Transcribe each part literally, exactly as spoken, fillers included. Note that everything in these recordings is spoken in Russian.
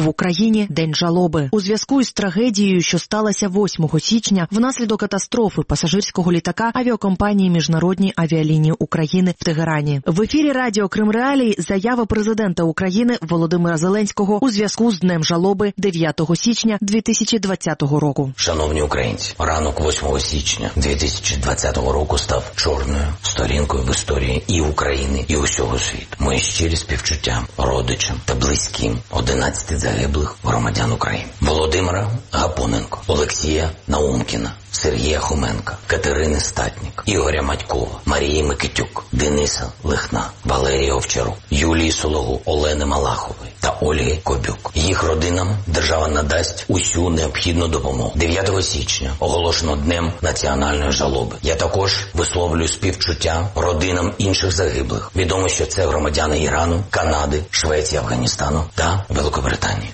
В Україні День жалоби. У зв'язку із трагедією, що сталася восьмого січня, внаслідок катастрофи пасажирського літака авіакомпанії Міжнародні авіалінії України в Тегерані. В ефірі радіо Крим Реалії заява президента України Володимира Зеленського у зв'язку з Днем жалоби дев'ятого січня дві тисячі двадцятого року. Шановні українці, ранок восьмого січня дві тисячі двадцятого року став чорною сторінкою в історії і України, і усього світу. Мої щирі співчуття родичам та близьким одинадцяти загиблих громадян України. Володимира Гапоненко, Олексія Наумкіна, Сергія Хоменка, Катерини Статнік, Ігоря Матькова, Марії Микитюк, Дениса Лихна, Валерії Овчарук, Юлії Сологу, Олени Малахової та Ольги Кобюк. Їх родинам держава надасть усю необхідну допомогу. дев'ятого січня оголошено Днем національної жалоби. Я також висловлюю співчуття родинам інших загиблих. Відомо, що це громадяни Ірану, Канади, Швеції, Афганістану та Великобританії.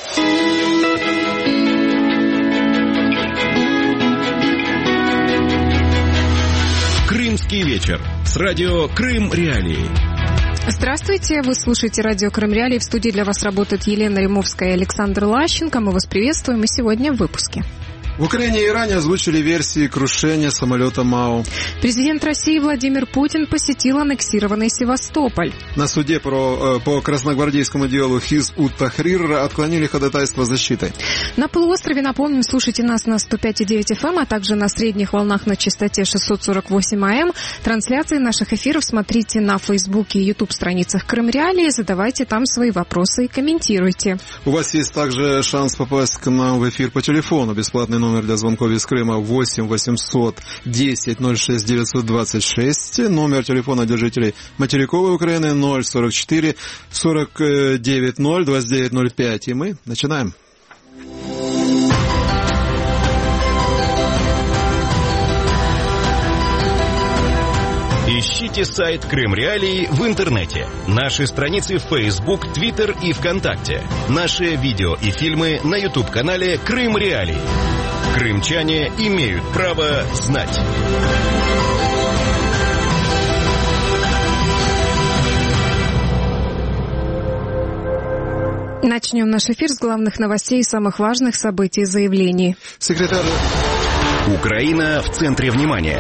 Крымский вечер с радио Крым Реалии. Здравствуйте, вы слушаете радио Крым Реалии. В студии для вас работает Елена Римовская и Александр Лащенко. Мы вас приветствуем, и сегодня в выпуске. В Украине и Иране озвучили версии крушения самолета МАУ. Президент России Владимир Путин посетил аннексированный Севастополь. На суде про, по красногвардейскому делу Хизб-ут-Тахрир отклонили ходатайство защиты. На полуострове, напомним, слушайте нас на сто пять и девять эф эм, а также на средних волнах на частоте шестьсот сорок восемь эй эм. Трансляции наших эфиров смотрите на Фейсбуке и Ютуб страницах Крым Реалии. Задавайте там свои вопросы и комментируйте. У вас есть также шанс попасть к нам в эфир по телефону. Бесплатный номер для звонков из Крыма восемь восемьсот десять ноль шесть девятьсот двадцать шесть. Номер телефона для жителей материковой Украины ноль сорок четыре сорок девять ноль двадцать девять ноль пять. И мы начинаем. Ищите сайт Крым Реалии в интернете. Наши страницы в Facebook, Twitter и ВКонтакте. Наши видео и фильмы на YouTube-канале Крым Реалии. Крымчане имеют право знать. Начнем наш эфир с главных новостей и самых важных событий и заявлений. Секретарь... Украина в центре внимания.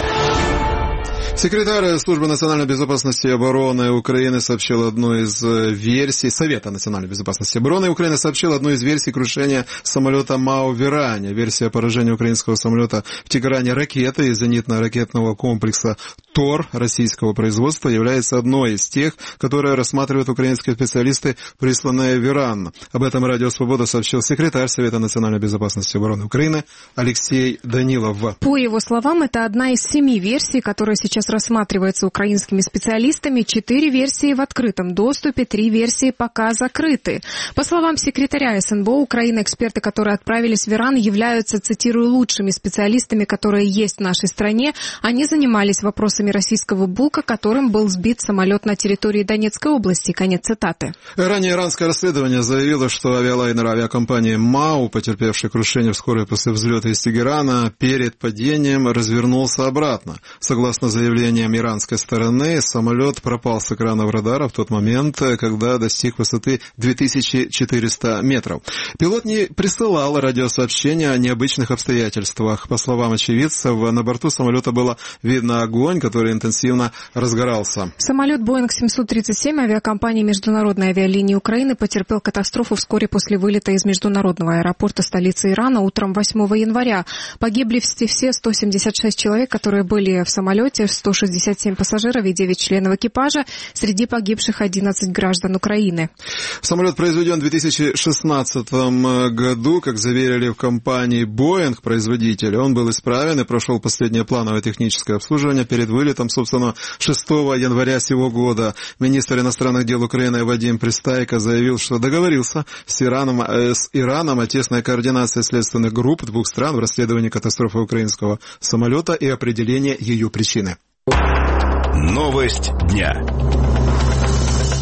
Секретарь Службы национальной безопасности и обороны Украины сообщил одну из версий, Совета национальной безопасности и обороны Украины сообщил одну из версий крушения самолета МАУ в Иране. Версия поражения украинского самолета в Тегеране ракетой из зенитно-ракетного комплекса ТОР российского производства является одной из тех, которые рассматривают украинские специалисты, присланные в Иран. Об этом Радио Свобода сообщил секретарь Совета национальной безопасности и обороны Украины Алексей Данилов. По его словам, это одна из семи версий, которые сейчас рассматривается украинскими специалистами. Четыре версии в открытом доступе, три версии пока закрыты. По словам секретаря эс эн бэ о Украины, эксперты, которые отправились в Иран, являются, цитирую, лучшими специалистами, которые есть в нашей стране. Они занимались вопросами российского БУКа, которым был сбит самолет на территории Донецкой области. Конец цитаты. Ранее иранское расследование заявило, что авиалайнер авиакомпании МАУ, потерпевший крушение вскоре после взлета из Тегерана, перед падением развернулся обратно. Согласно заявлению иранской стороны, самолет пропал с экранов радара в тот момент, когда достиг высоты две тысячи четыреста метров. Пилот не присылал радиосообщения о необычных обстоятельствах. По словам очевидцев, на борту самолета было видно огонь, который интенсивно разгорался. Самолет Боинг семьсот тридцать семь авиакомпании Международной авиалинии Украины потерпел катастрофу вскоре после вылета из международного аэропорта столицы Ирана утром восьмого января. Погибли все сто семьдесят шесть человек, которые были в самолете, сто шестьдесят семь пассажиров и девять членов экипажа. Среди погибших одиннадцать граждан Украины. Самолет произведен в две тысячи шестнадцатом году, как заверили в компании Boeing, производитель. Он был исправен и прошел последнее плановое техническое обслуживание перед вылетом, собственно, шестого января сего года. Министр иностранных дел Украины Вадим Пристайко заявил, что договорился с Ираном, э, с Ираном о тесной координации следственных групп двух стран в расследовании катастрофы украинского самолета и определении ее причины. Новость дня.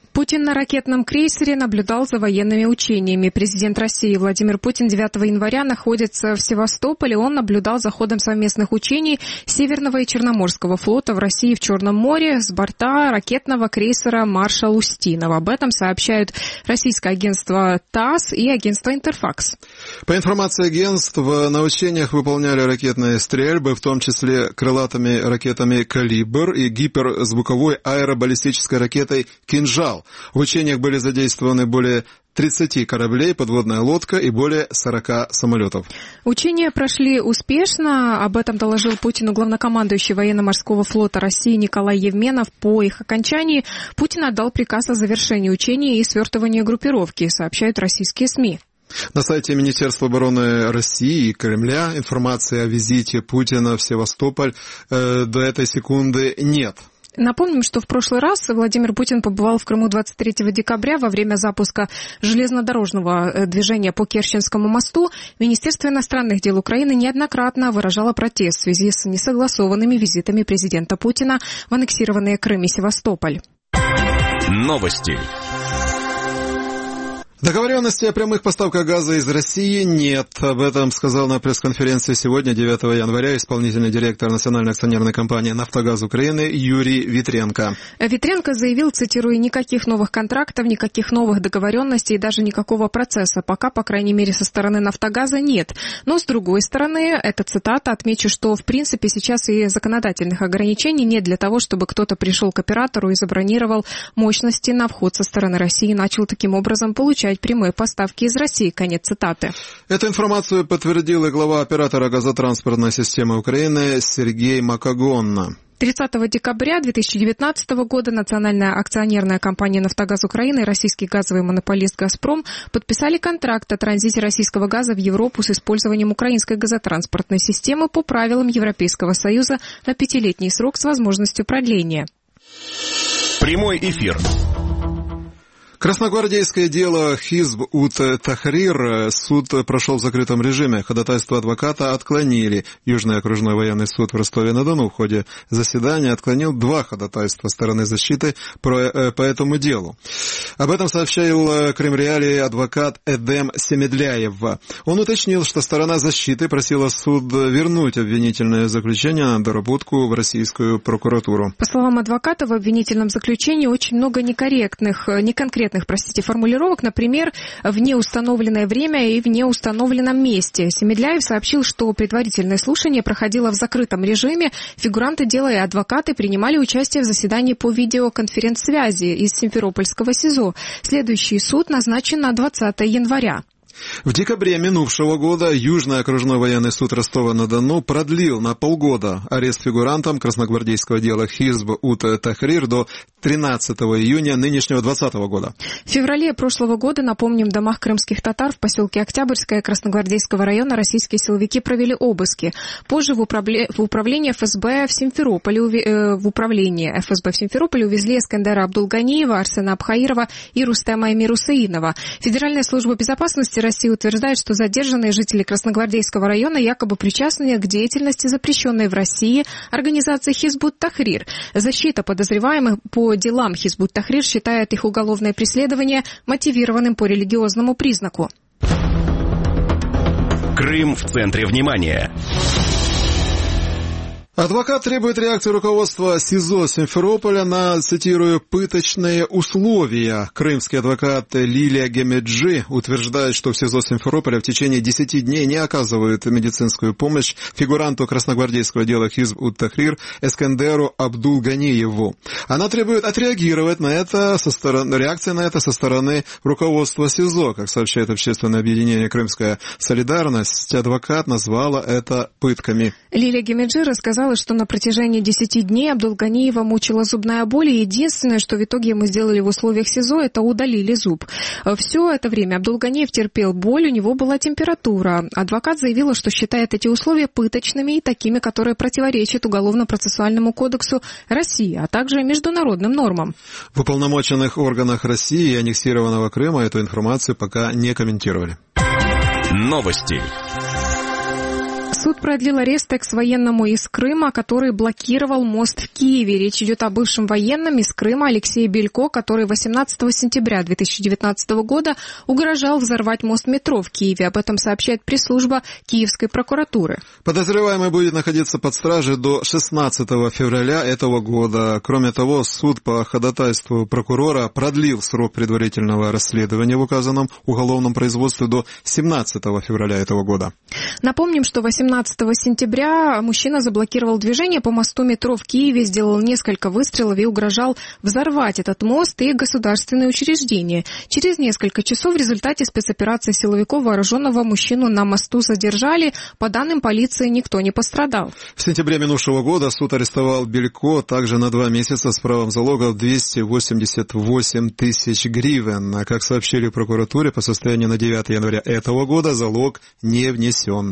Путин на ракетном крейсере наблюдал за военными учениями. Президент России Владимир Путин девятого января находится в Севастополе. Он наблюдал за ходом совместных учений Северного и Черноморского флота в России в Черном море с борта ракетного крейсера «Маршал Устинов». Об этом сообщают российское агентство ТАСС и агентство «Интерфакс». По информации агентств, на учениях выполняли ракетные стрельбы, в том числе крылатыми ракетами «Калибр» и гиперзвуковой аэробаллистической ракетой «Кинжал». В учениях были задействованы более тридцати кораблей, подводная лодка и более сорока самолетов. Учения прошли успешно. Об этом доложил Путину главнокомандующий военно-морского флота России Николай Евменов. По их окончании Путин отдал приказ о завершении учений и свертывании группировки, сообщают российские СМИ. На сайте Министерства обороны России и Кремля информации о визите Путина в Севастополь э, до этой секунды нет. Напомним, что в прошлый раз Владимир Путин побывал в Крыму двадцать третьего декабря во время запуска железнодорожного движения по Керченскому мосту. Министерство иностранных дел Украины неоднократно выражало протест в связи с несогласованными визитами президента Путина в аннексированные Крым и Севастополь. Новости. Договоренности о прямых поставках газа из России нет. Об этом сказал на пресс-конференции сегодня, девятого января, исполнительный директор национальной акционерной компании «Нафтогаз Украины» Юрий Витренко. Витренко заявил, цитирую, никаких новых контрактов, никаких новых договоренностей и даже никакого процесса пока, по крайней мере, со стороны «Нафтогаза» нет. Но, с другой стороны, эта цитата, отмечу, что, в принципе, сейчас и законодательных ограничений нет для того, чтобы кто-то пришел к оператору и забронировал мощности на вход со стороны России и начал таким образом получать прямые поставки из России. Конец цитаты. Эту информацию подтвердил и глава оператора газотранспортной системы Украины Сергей Макогонна. тридцатого декабря две тысячи девятнадцатого года национальная акционерная компания «Нафтогаз Украины» и российский газовый монополист «Газпром» подписали контракт о транзите российского газа в Европу с использованием украинской газотранспортной системы по правилам Европейского Союза на пятилетний срок с возможностью продления. Прямой эфир. Красногвардейское дело Хизб-ут-Тахрир суд прошел в закрытом режиме. Ходатайство адвоката отклонили. Южный окружной военный суд в Ростове-на-Дону в ходе заседания отклонил два ходатайства стороны защиты по, по этому делу. Об этом сообщил Крым Реалии адвокат Эдем Семедляев. Он уточнил, что сторона защиты просила суд вернуть обвинительное заключение на доработку в российскую прокуратуру. По словам адвоката, в обвинительном заключении очень много некорректных, неконкретных простите, формулировок, например, в неустановленное время и в неустановленном месте. Семедляев сообщил, что предварительное слушание проходило в закрытом режиме. Фигуранты дела и адвокаты принимали участие в заседании по видеоконференц-связи из Симферопольского СИЗО. Следующий суд назначен на двадцатое января. В декабре минувшего года Южный окружной военный суд Ростова-на-Дону продлил на полгода арест фигурантам красногвардейского дела Хизб-ут-Тахрир до тринадцатого июня нынешнего двадцатого года. В феврале прошлого года, напомним, в домах крымских татар в поселке Октябрьское Красногвардейского района российские силовики провели обыски. Позже в, управле... в управление ФСБ в Симферополе ув... э, в управление ФСБ в Симферополе увезли Эскандера Абдулганиева, Арсена Абхаирова и Рустема Эмир-Усеинова. Федеральная служба безопасности России утверждает, что задержанные жители Красногвардейского района якобы причастны к деятельности, запрещенной в России, организации Хизб-ут-Тахрир. Защита подозреваемых по делам Хизб-ут-Тахрир считает их уголовное преследование мотивированным по религиозному признаку. Крым в центре внимания. Адвокат требует реакции руководства СИЗО Симферополя на, цитирую, «пыточные условия». Крымский адвокат Лилия Гемеджи утверждает, что в СИЗО Симферополя в течение десяти дней не оказывают медицинскую помощь фигуранту красногвардейского дела Хизб-ут-Тахрир Эскандеру Абдулганиеву. Она требует отреагировать на это со стороны, реакции на это со стороны руководства СИЗО. Как сообщает общественное объединение «Крымская солидарность», адвокат назвала это пытками. Лилия Гемеджи рассказала, что на протяжении десяти дней Абдулганиева мучила зубная боль, и единственное, что в итоге мы сделали в условиях СИЗО, это удалили зуб. Все это время Абдулганиев терпел боль, у него была температура. Адвокат заявила, что считает эти условия пыточными и такими, которые противоречат Уголовно-процессуальному кодексу России, а также международным нормам. В уполномоченных органах России и аннексированного Крыма эту информацию пока не комментировали. Новости. Суд Суд продлил арест экс-военному из Крыма, который блокировал мост в Киеве. Речь идет о бывшем военном из Крыма Алексее Белько, который восемнадцатого сентября две тысячи девятнадцатого года угрожал взорвать мост метро в Киеве. Об этом сообщает пресс-служба Киевской прокуратуры. Подозреваемый будет находиться под стражей до шестнадцатого февраля этого года. Кроме того, суд по ходатайству прокурора продлил срок предварительного расследования в указанном уголовном производстве до семнадцатого февраля этого года. Напомним, что восемнадцатого сентября мужчина заблокировал движение по мосту метро в Киеве, сделал несколько выстрелов и угрожал взорвать этот мост и государственные учреждения. Через несколько часов в результате спецоперации силовиков вооруженного мужчину на мосту задержали. По данным полиции, никто не пострадал. В сентябре минувшего года суд арестовал Белько также на два месяца с правом залога в двести восемьдесят восемь тысяч гривен. Как сообщили в прокуратуре, по состоянию на девятое января этого года залог не внесен.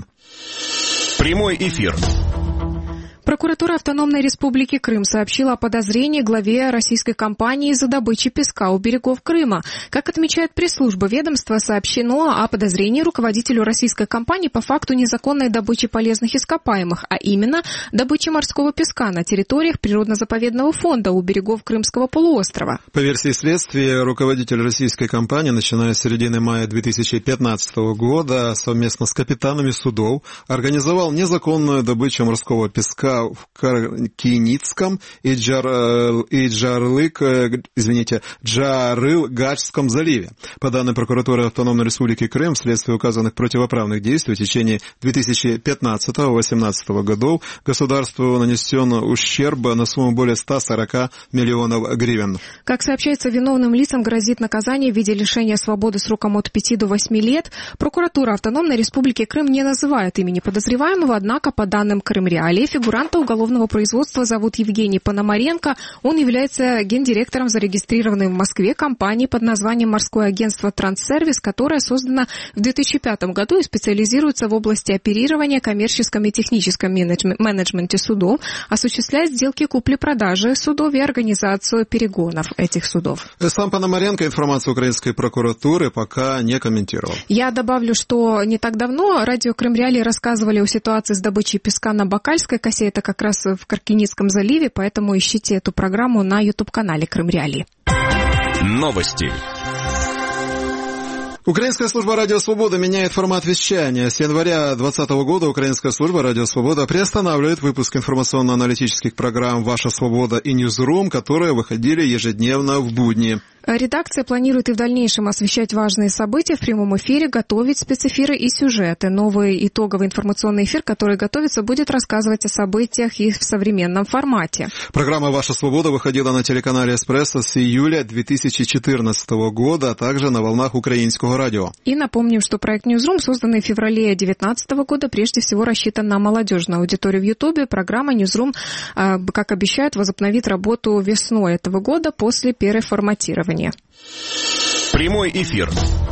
Прямой эфир. Прокуратура Автономной Республики Крым сообщила о подозрении главе российской компании из-за добычи песка у берегов Крыма. Как отмечает пресс-служба ведомства, сообщено о подозрении руководителю российской компании по факту незаконной добычи полезных ископаемых, а именно добычи морского песка на территориях природно-заповедного фонда у берегов Крымского полуострова. По версии следствия, руководитель российской компании, начиная с середины мая две тысячи пятнадцатого года, совместно с капитанами судов, организовал незаконную добычу морского песка в Каркиницком и, Джар... и Джарлык, извините, Джарыл-Гачском заливе. По данным прокуратуры Автономной Республики Крым, вследствие указанных противоправных действий в течение две тысячи пятнадцатого — две тысячи восемнадцатого годов государству нанесен ущерб на сумму более ста сорока миллионов гривен. Как сообщается, виновным лицам грозит наказание в виде лишения свободы сроком от пяти до восьми лет. Прокуратура Автономной Республики Крым не называет имени подозреваемого, однако, по данным Крым Реалии, фигуранта уголовного производства зовут Евгений Пономаренко. Он является гендиректором зарегистрированной в Москве компании под названием «Морское агентство Транссервис», которая создана в две тысячи пятом году и специализируется в области оперирования, коммерческом и техническом менеджменте судов, осуществляет сделки купли-продажи судов и организацию перегонов этих судов. Сам Пономаренко информацию украинской прокуратуры пока не комментировал. Я добавлю, что не так давно радио Крым Реалии рассказывали о ситуации с добычей песка на Бакальской косе. Это как раз в Каркиницком заливе, поэтому ищите эту программу на YouTube-канале Крым Реалии. Новости. Украинская служба «Радио Свобода» меняет формат вещания. С января двадцатого года Украинская служба «Радио Свобода» приостанавливает выпуск информационно-аналитических программ «Ваша свобода» и «Ньюзрум», которые выходили ежедневно в будни. Редакция планирует и в дальнейшем освещать важные события в прямом эфире, готовить спецэфиры и сюжеты. Новый итоговый информационный эфир, который готовится, будет рассказывать о событиях и в современном формате. Программа «Ваша свобода» выходила на телеканале «Эспрессо» с июля две тысячи четырнадцатого года, а также на волнах украинского радио. И напомним, что проект «Ньюзрум», созданный в феврале две тысячи девятнадцатого года, прежде всего рассчитан на молодежную аудиторию в Ютубе. Программа «Ньюзрум», как обещают, возобновит работу весной этого года после переформатирования. Прямой эфир.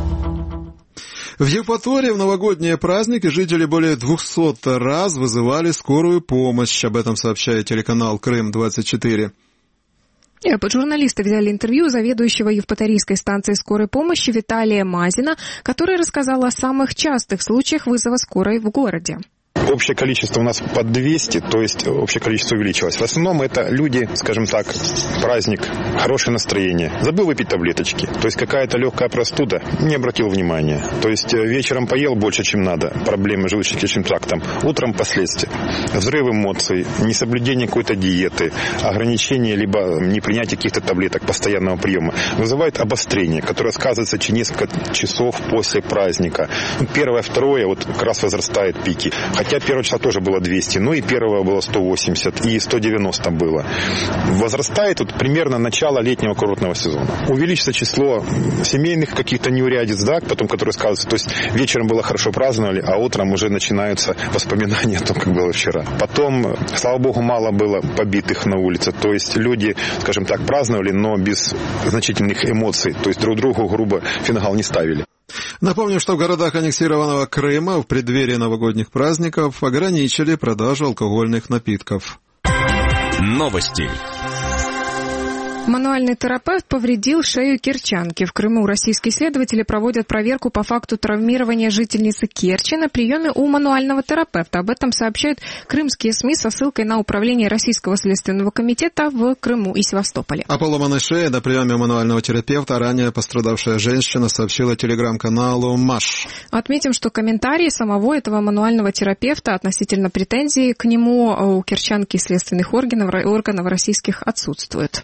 В Евпатории в новогодние праздники жители более двухсот раз вызывали скорую помощь. Об этом сообщает телеканал Крым двадцать четыре. Журналисты взяли интервью заведующего Евпаторийской станции скорой помощи Виталия Мазина, который рассказал о самых частых случаях вызова скорой в городе. Общее количество у нас под двести, то есть общее количество увеличилось. В основном это люди, скажем так, праздник, хорошее настроение. Забыл выпить таблеточки. То есть какая-то легкая простуда, не обратил внимания. То есть вечером поел больше, чем надо, проблемы с желудочно-кишечным трактом. Утром последствия. Взрыв эмоций, несоблюдение какой-то диеты, ограничение либо непринятие каких-то таблеток постоянного приема вызывает обострение, которое сказывается через несколько часов после праздника. Первое, второе, вот как раз возрастает пики. Хотя первого числа тоже было двести, ну и первого было сто восемьдесят, и сто девяносто было. Возрастает вот примерно начало летнего курортного сезона. Увеличится число семейных каких-то неурядиц, да, потом, которые сказываются. То есть вечером было хорошо праздновали, а утром уже начинаются воспоминания о том, как было вчера. Потом, слава богу, мало было побитых на улице. То есть люди, скажем так, праздновали, но без значительных эмоций. То есть друг другу грубо фингал не ставили. Напомню, что в городах аннексированного Крыма в преддверии новогодних праздников ограничили продажу алкогольных напитков. Новости. Мануальный терапевт повредил шею керчанки. В Крыму российские следователи проводят проверку по факту травмирования жительницы Керчи на приеме у мануального терапевта. Об этом сообщают крымские СМИ со ссылкой на управление Российского следственного комитета в Крыму и Севастополе. О поломанной шее на приеме у мануального терапевта ранее пострадавшая женщина сообщила телеграм-каналу МАШ. Отметим, что комментарии самого этого мануального терапевта относительно претензий к нему у керчанки следственных органов, органов российских отсутствуют.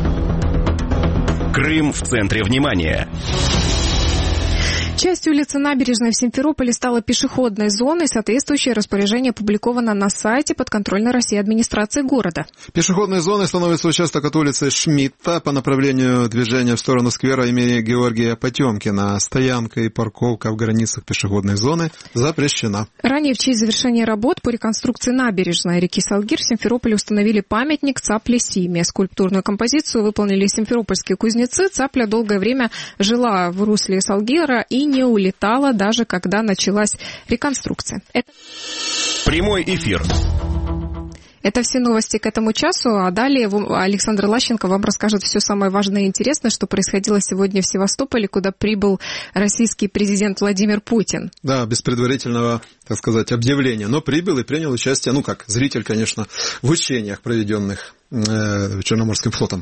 Крым в центре внимания. Часть улицы Набережной в Симферополе стала пешеходной зоной. Соответствующее распоряжение опубликовано на сайте подконтрольной России администрации города. Пешеходной зоной становится участок от улицы Шмидта по направлению движения в сторону сквера имени Георгия Потемкина. Стоянка и парковка в границах пешеходной зоны запрещена. Ранее в честь завершения работ по реконструкции набережной реки Салгир в Симферополе установили памятник цапле Симе. Скульптурную композицию выполнили симферопольские кузнецы. Цапля долгое время жила в русле Салгира и не улетала, даже когда началась реконструкция. Это... Прямой эфир. Это все новости к этому часу, а далее Александр Лащенко вам расскажет все самое важное и интересное, что происходило сегодня в Севастополе, куда прибыл российский президент Владимир Путин. Да, без предварительного, так сказать, объявления, но прибыл и принял участие, ну как, зритель, конечно, в учениях, проведенных э, Черноморским флотом.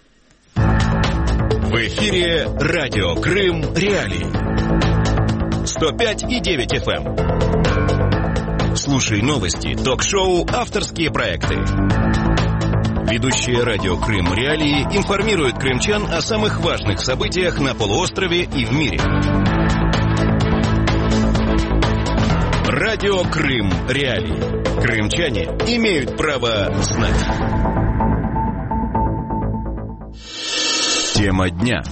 В эфире радио Крым Реалии. сто пять и девять эф эм. Слушай новости, ток-шоу, авторские проекты. Ведущие радио Крым Реалии информируют крымчан о самых важных событиях на полуострове и в мире. Радио Крым Реалии. Крымчане имеют право знать. Тема дня.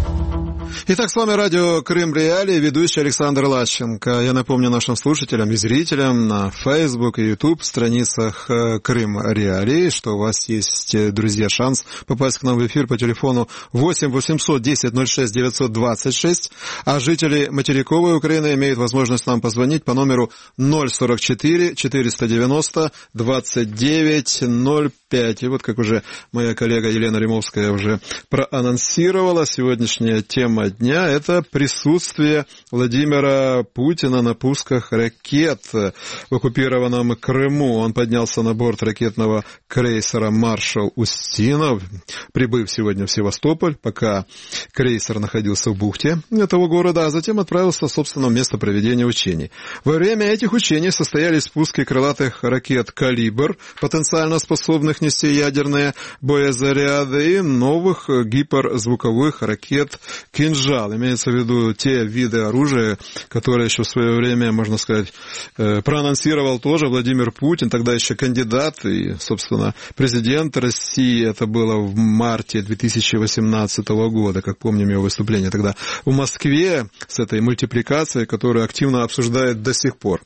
Итак, с вами радио Крым Реалии, ведущий Александр Лащенко. Я напомню нашим слушателям и зрителям на Facebook и YouTube страницах Крым Реалии, что у вас есть, друзья, шанс попасть к нам в эфир по телефону восемь восемьсот десять ноль шесть девятьсот двадцать шесть, а жители материковой Украины имеют возможность нам позвонить по номеру ноль сорок четыре четыреста девяносто двадцать девять ноль пять. И вот, как уже моя коллега Елена Римовская уже проанонсировала, сегодняшняя тема дня – это присутствие Владимира Путина на пусках ракет в оккупированном Крыму. Он поднялся на борт ракетного крейсера «Маршал Устинов», прибыв сегодня в Севастополь, пока крейсер находился в бухте этого города, а затем отправился в собственное место проведения учений. Во время этих учений состоялись пуски крылатых ракет «Калибр», потенциально способных нести ядерные боезаряды, и новых гиперзвуковых ракет «Кинжал». Имеется в виду те виды оружия, которые еще в свое время, можно сказать, проанонсировал тоже Владимир Путин, тогда еще кандидат и, собственно, президент России. Это было в марте две тысячи восемнадцатого года, как помним его выступление тогда в Москве с этой мультипликацией, которую активно обсуждает до сих пор.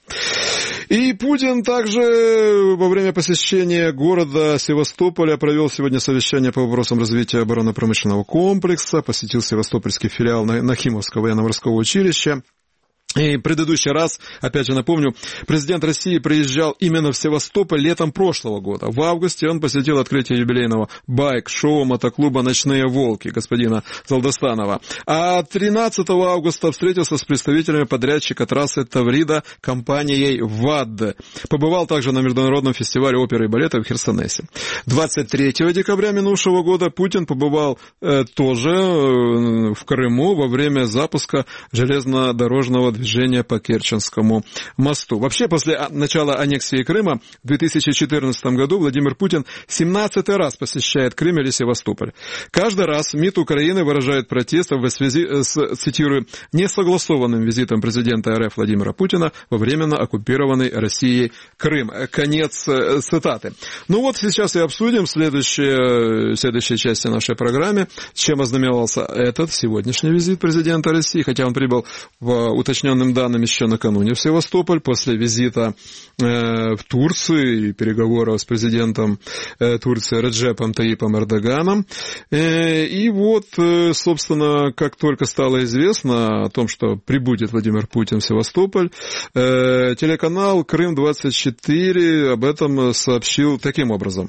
И Путин также во время посещения города Севастополя провел сегодня совещание по вопросам развития оборонно-промышленного комплекса, посетил севастопольский филиал Нахимовского военно-морского училища. И предыдущий раз, опять же напомню, президент России приезжал именно в Севастополь летом прошлого года. В августе он посетил открытие юбилейного байк-шоу мотоклуба «Ночные волки» господина Залдастанова. А тринадцатого августа встретился с представителями подрядчика трассы Таврида компанией ВАД. Побывал также на международном фестивале оперы и балета в Херсонесе. двадцать третьего декабря минувшего года Путин побывал э, тоже э, в Крыму во время запуска железнодорожного движения по Керченскому мосту. Вообще, после начала аннексии Крыма в две тысячи четырнадцатом году Владимир Путин семнадцатый раз посещает Крым или Севастополь. Каждый раз МИД Украины выражает протест в связи с, цитирую, несогласованным визитом президента РФ Владимира Путина во временно оккупированный Россией Крым. Конец цитаты. Ну вот сейчас и обсудим следующие, следующие части нашей программы, чем ознаменовался этот сегодняшний визит президента России, хотя он прибыл в уточненном данным еще накануне в Севастополь, после визита э, в Турцию и переговоров с президентом э, Турции Реджепом Таипом Эрдоганом. Э, и вот, э, собственно, как только стало известно о том, что прибудет Владимир Путин в Севастополь, э, телеканал Крым двадцать четыре об этом сообщил таким образом.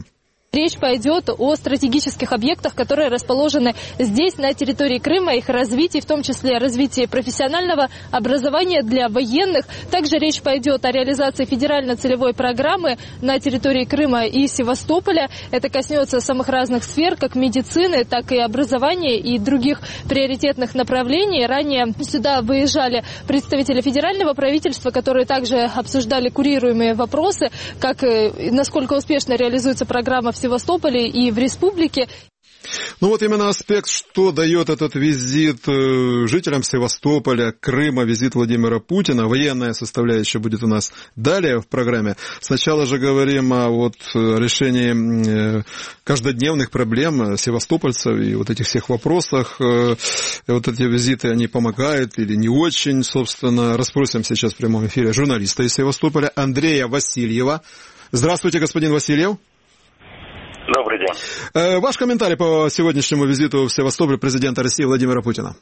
Речь пойдет о стратегических объектах, которые расположены здесь, на территории Крыма, их развитии, в том числе развитии профессионального образования для военных. Также речь пойдет о реализации федерально-целевой программы на территории Крыма и Севастополя. Это коснется самых разных сфер, как медицины, так и образования и других приоритетных направлений. Ранее сюда выезжали представители федерального правительства, которые также обсуждали курируемые вопросы, как насколько успешно реализуется программа в Севастополе и в республике. Ну вот именно аспект, что дает этот визит жителям Севастополя, Крыма, визит Владимира Путина. Военная составляющая будет у нас далее в программе. Сначала же говорим о вот решении каждодневных проблем севастопольцев и вот этих всех вопросах. Вот эти визиты, они помогают или не очень, собственно. Расспросим сейчас в прямом эфире журналиста из Севастополя Андрея Васильева. Здравствуйте, господин Васильев. Добрый день. Ваш комментарий по сегодняшнему визиту в Севастополь президента России Владимира Путина.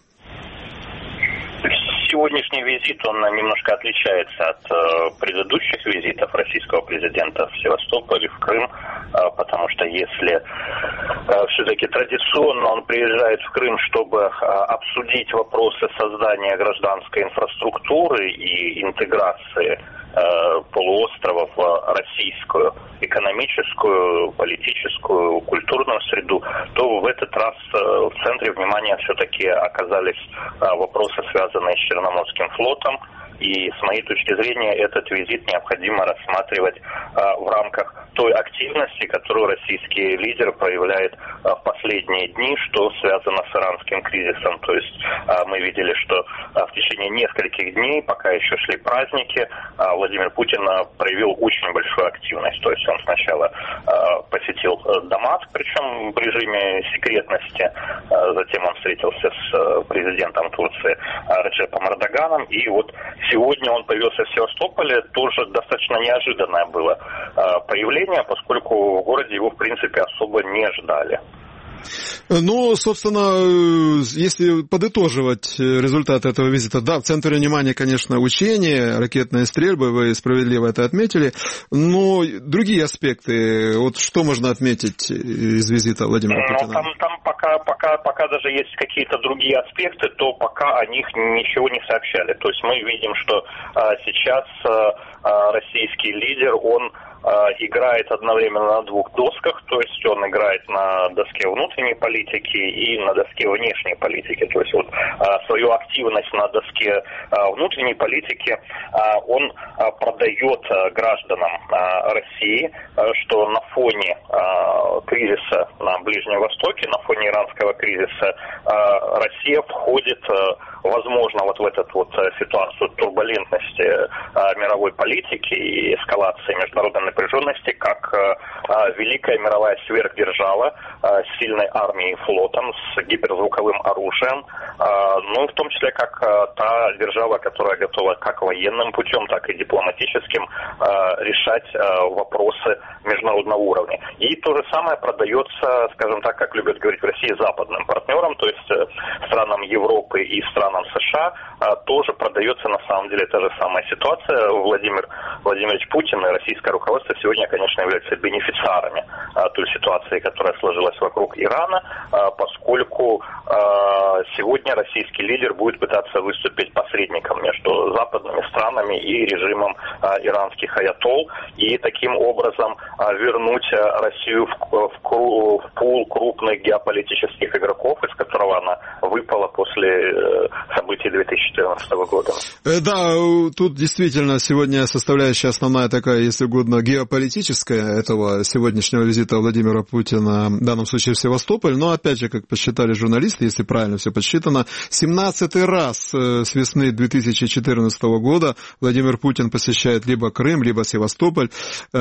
Сегодняшний визит, он немножко отличается от э, предыдущих визитов российского президента в Севастополь и в Крым, э, потому что если э, все-таки традиционно он приезжает в Крым, чтобы э, обсудить вопросы создания гражданской инфраструктуры и интеграции э, полуострова в российскую экономическую, политическую, культурную среду, то в этот раз э, в центре внимания все-таки оказались э, вопросы, связанные с Черноморским флотом. И с моей точки зрения этот визит необходимо рассматривать а, в рамках той активности, которую российский лидер проявляет а, в последние дни, что связано с иранским кризисом. То есть а, мы видели, что а, в течение нескольких дней, пока еще шли праздники, а, Владимир Путин а, проявил очень большую активность. То есть он сначала а, посетил Дамаск, причем в режиме секретности, а, затем он встретился с а, президентом Турции а, Реджепом Эрдоганом, и вот сегодня он появился в Севастополе, тоже достаточно неожиданное было э, появление, поскольку в городе его, в принципе, особо не ждали. Ну, собственно, если подытоживать результаты этого визита, да, в центре внимания, конечно, учения, ракетные стрельбы, вы справедливо это отметили, но другие аспекты, вот что можно отметить из визита Владимира Путина? Ну, там, там пока, пока, пока даже есть какие-то другие аспекты, то пока о них ничего не сообщали. То есть мы видим, что а, сейчас а, российский лидер, он играет одновременно на двух досках, то есть он играет на доске внутренней политики и на доске внешней политики. То есть вот свою активность на доске внутренней политики он продает гражданам России, что на фоне кризиса на Ближнем Востоке, на фоне иранского кризиса, Россия входит, возможно, вот в эту вот ситуацию турбулентности мировой политики и эскалации международной напряженности, как э, великая мировая сверхдержава э, с сильной армией и флотом, с гиперзвуковым оружием, э, ну, в том числе как э, та держава, которая готова как военным путем, так и дипломатическим э, решать э, вопросы международного уровня. И то же самое продается, скажем так, как любят говорить в России, западным партнерам, то есть э, странам Европы и странам США, э, тоже продается на самом деле та же самая ситуация. Владимир Владимирович Путин и российское руководство сегодня, конечно, являются бенефициарами а, той ситуации, которая сложилась вокруг Ирана, а, поскольку а, сегодня российский лидер будет пытаться выступить посредником между западными странами и режимом а, иранских аятолл, и таким образом а, вернуть а, Россию в, в, в пул крупных геополитических игроков, из которого она выпала после э, событий две тысячи четырнадцатого года. Да, тут действительно сегодня составляющая основная такая, если угодно, геополитическая этого сегодняшнего визита Владимира Путина, в данном случае в Севастополь, но опять же, как посчитали журналисты, если правильно все подсчитано, семнадцатый раз с весны две тысячи четырнадцатого года Владимир Путин посещает либо Крым, либо Севастополь,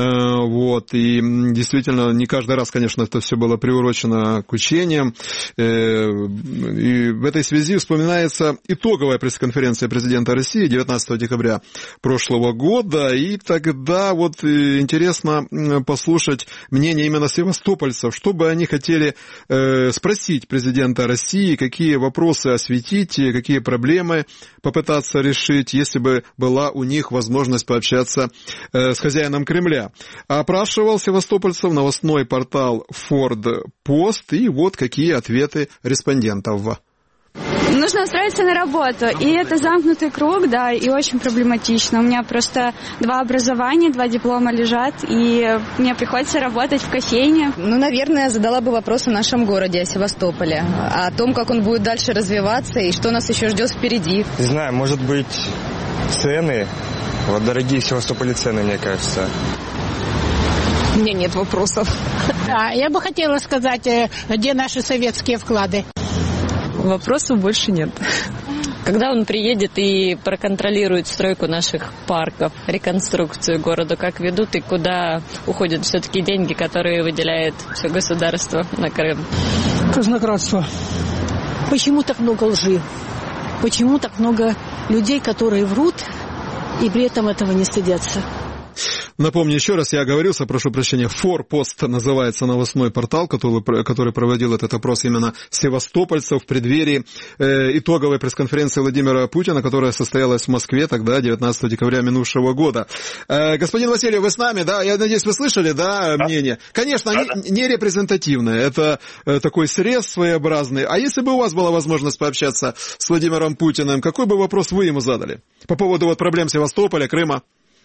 вот, и действительно не каждый раз, конечно, это все было приурочено к учениям, и в этой связи вспоминается состоялась итоговая пресс-конференция президента России девятнадцатого декабря прошлого года, и тогда вот интересно послушать мнение именно севастопольцев, что бы они хотели э, спросить президента России, какие вопросы осветить, какие проблемы попытаться решить, если бы была у них возможность пообщаться э, с хозяином Кремля. Опрашивал севастопольцев новостной портал Форд Пост, и вот какие ответы респондентов. Нужно устроиться на работу, и это замкнутый круг, да, и очень проблематично. У меня просто два образования, два диплома лежат, и мне приходится работать в кофейне. Ну, наверное, я задала бы вопрос о нашем городе, о Севастополе, о том, как он будет дальше развиваться и что нас еще ждет впереди. Не знаю, может быть, цены, вот дорогие в Севастополе цены, мне кажется. У меня нет вопросов. Да, я бы хотела сказать, где наши советские вклады. Вопросов больше нет. Когда он приедет и проконтролирует стройку наших парков, реконструкцию города, как ведут и куда уходят все-таки деньги, которые выделяет все государство на Крым? Казнократство. Почему так много лжи? Почему так много людей, которые врут и при этом этого не стыдятся? Напомню еще раз, я оговорился, прошу прощения, Форпост называется новостной портал, который, который проводил этот опрос именно севастопольцев в преддверии э, итоговой пресс-конференции Владимира Путина, которая состоялась в Москве тогда, девятнадцатого декабря минувшего года. Э, господин Васильев, вы с нами, да? Я надеюсь, вы слышали, да, да. мнение? Конечно, да, не, не репрезентативное, это э, такой срез своеобразный. А если бы у вас была возможность пообщаться с Владимиром Путиным, какой бы вопрос вы ему задали по поводу вот проблем Севастополя, Крыма?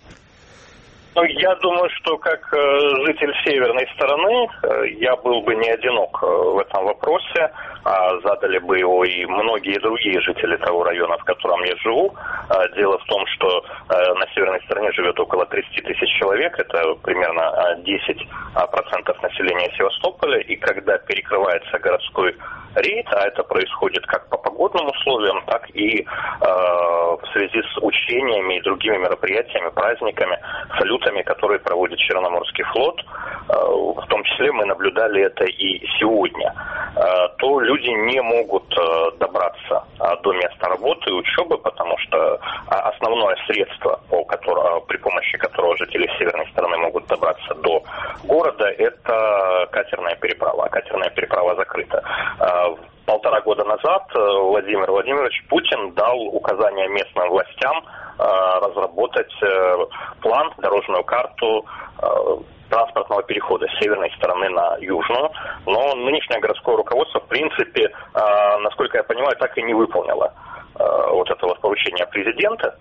Ну, я думаю, что как э, житель северной стороны э, я был бы не одинок э, в этом вопросе, а задали бы его и многие другие жители того района, в котором я живу. Э, дело в том, что э, на северной стороне живет около тридцать тысяч человек, это примерно десять процентов населения Севастополя, и когда перекрывается городской рейд, а это происходит как по погодным условиям, так и э, в связи с учениями и другими мероприятиями, праздниками, салютами, которые проводит Черноморский флот, в том числе мы наблюдали это и сегодня, то люди не могут добраться до места работы и учебы, потому что основное средство, при помощи которого жители северной стороны могут добраться до города, это катерная переправа. Катерная переправа закрыта. Полтора года назад Владимир Владимирович Путин дал указание местным властям разработать план, дорожную карту транспортного перехода с северной стороны на южную, но нынешнее городское руководство, в принципе, насколько я понимаю, так и не выполнило вот этого поручения президента.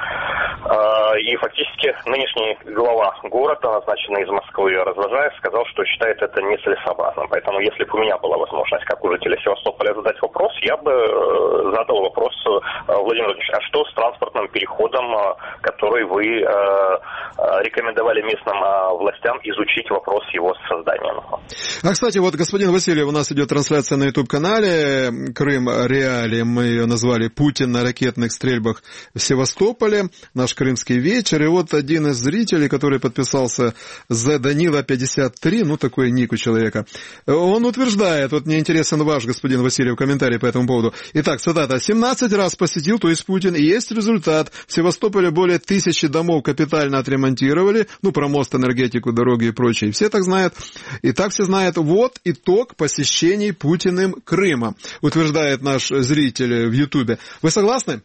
И фактически нынешний глава города, назначенный из Москвы, Развожаев, сказал, что считает это нецелесообразным. Поэтому, если бы у меня была возможность, как у жителя Севастополя, задать вопрос, я бы задал вопрос Владимиру Владимировичу, а что с транспортным переходом, который вы рекомендовали местным властям изучить вопрос его создания? А, кстати, вот, господин Васильев, у нас идет трансляция на YouTube-канале «Крым Реалии». Мы ее назвали «Путин на ракетных стрельбах в Севастополе». Наш крымский вечер. И вот один из зрителей, который подписался за Данила пятьдесят три, ну, такой ник у человека, он утверждает, вот мне интересен ваш, господин Васильев, комментарий по этому поводу. Итак, цитата. «семнадцать раз посетил, то есть Путин, и есть результат. В Севастополе более тысячи домов капитально отремонтировали, ну, про мост, энергетику, дороги и прочее. Все так знают. И так все знают. Вот итог посещений Путиным Крыма», утверждает наш зритель в Ютубе. Вы согласны?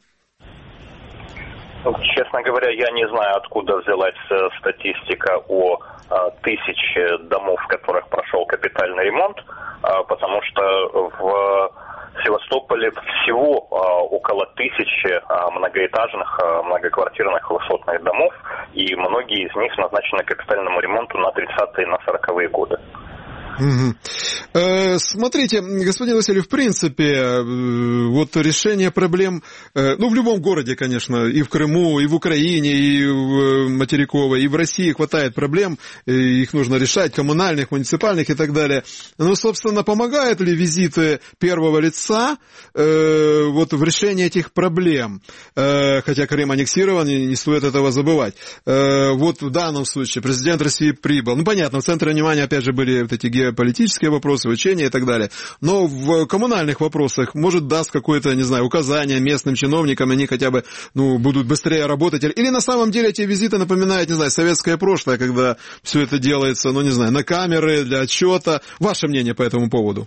Честно говоря, я не знаю, откуда взялась статистика о тысяче домов, в которых прошел капитальный ремонт, потому что в Севастополе всего около тысячи многоэтажных, многоквартирных высотных домов, и многие из них назначены к капитальному ремонту на тридцатые, на сороковые годы. Угу. Э, смотрите, господин Васильев, в принципе, э, вот решение проблем, э, ну, в любом городе, конечно, и в Крыму, и в Украине, и в материковой, и в России хватает проблем, их нужно решать, коммунальных, муниципальных и так далее. Но, собственно, помогают ли визиты первого лица э, вот в решении этих проблем? Э, хотя Крым аннексирован, и не стоит этого забывать. Э, вот в данном случае президент России прибыл. Ну, понятно, в центре внимания, опять же, были вот эти гео военные, политические вопросы, учения и так далее. Но в коммунальных вопросах, может, даст какое-то, не знаю, указание местным чиновникам, они хотя бы, ну, будут быстрее работать. Или на самом деле эти визиты напоминают, не знаю, советское прошлое, когда все это делается, ну, не знаю, на камеры, для отчета. Ваше мнение по этому поводу?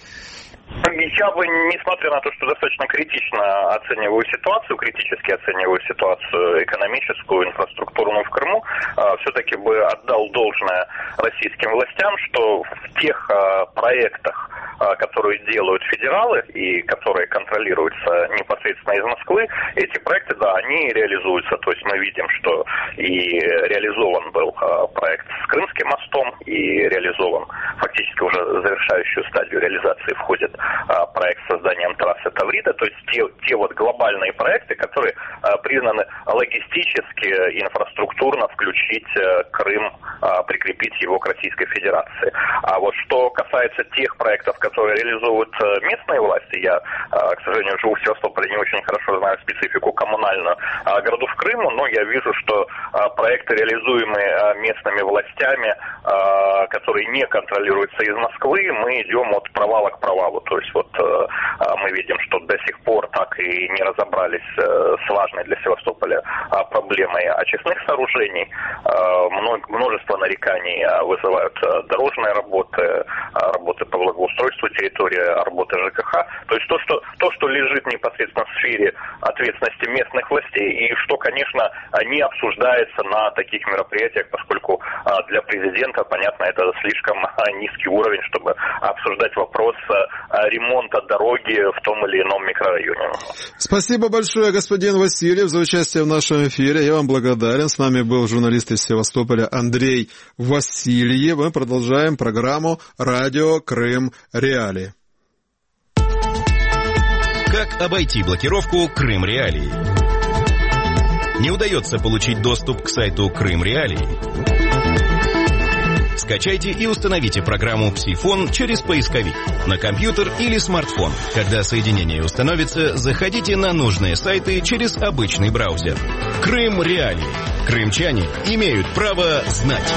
Я бы, несмотря на то, что достаточно критично оцениваю ситуацию, критически оцениваю ситуацию экономическую, инфраструктурную в Крыму, все-таки бы отдал должное российским властям, что в тех проектах, которые делают федералы и которые контролируются непосредственно из Москвы, эти проекты, да, они реализуются. То есть мы видим, что и реализован был проект с Крымским мостом, и реализован фактически уже в завершающую стадию реализации входит проект с созданием трассы Таврида. То есть те, те вот глобальные проекты, которые признаны логистически, инфраструктурно включить Крым, прикрепить его к Российской Федерации. А вот что касается тех проектов, которые реализуют местные власти, я, к сожалению, живу в Севастополе, не очень хорошо знаю специфику коммунальную городов Крыма, но я вижу, что проекты, реализуемые местными властями, которые не контролируются из Москвы, мы идем от провала к провалу. То есть вот мы видим, что до сих пор так и не разобрались с важной для Севастополя проблемой очистных сооружений. Множество нареканий вызывают дорожные работы, работы по благоустройству территории, работы ЖКХ. То есть то, что, то, что лежит непосредственно в сфере ответственности местных властей и что, конечно, не обсуждается на таких мероприятиях, поскольку для президента, понятно, это слишком низкий уровень, чтобы обсуждать вопрос ремонта дороги в том или ином микрорайоне. Спасибо большое, господин Васильев, за участие в нашем эфире. Я вам благодарен. С нами был журналист из Севастополя Андрей Васильев. Мы продолжаем программу «Радио Крым Реалии». Как обойти блокировку Крым Реалии? Не удается получить доступ к сайту Крым Реалии? Скачайте и установите программу «Псифон» через поисковик на компьютер или смартфон. Когда соединение установится, заходите на нужные сайты через обычный браузер. Крым Реалии. Крымчане имеют право знать.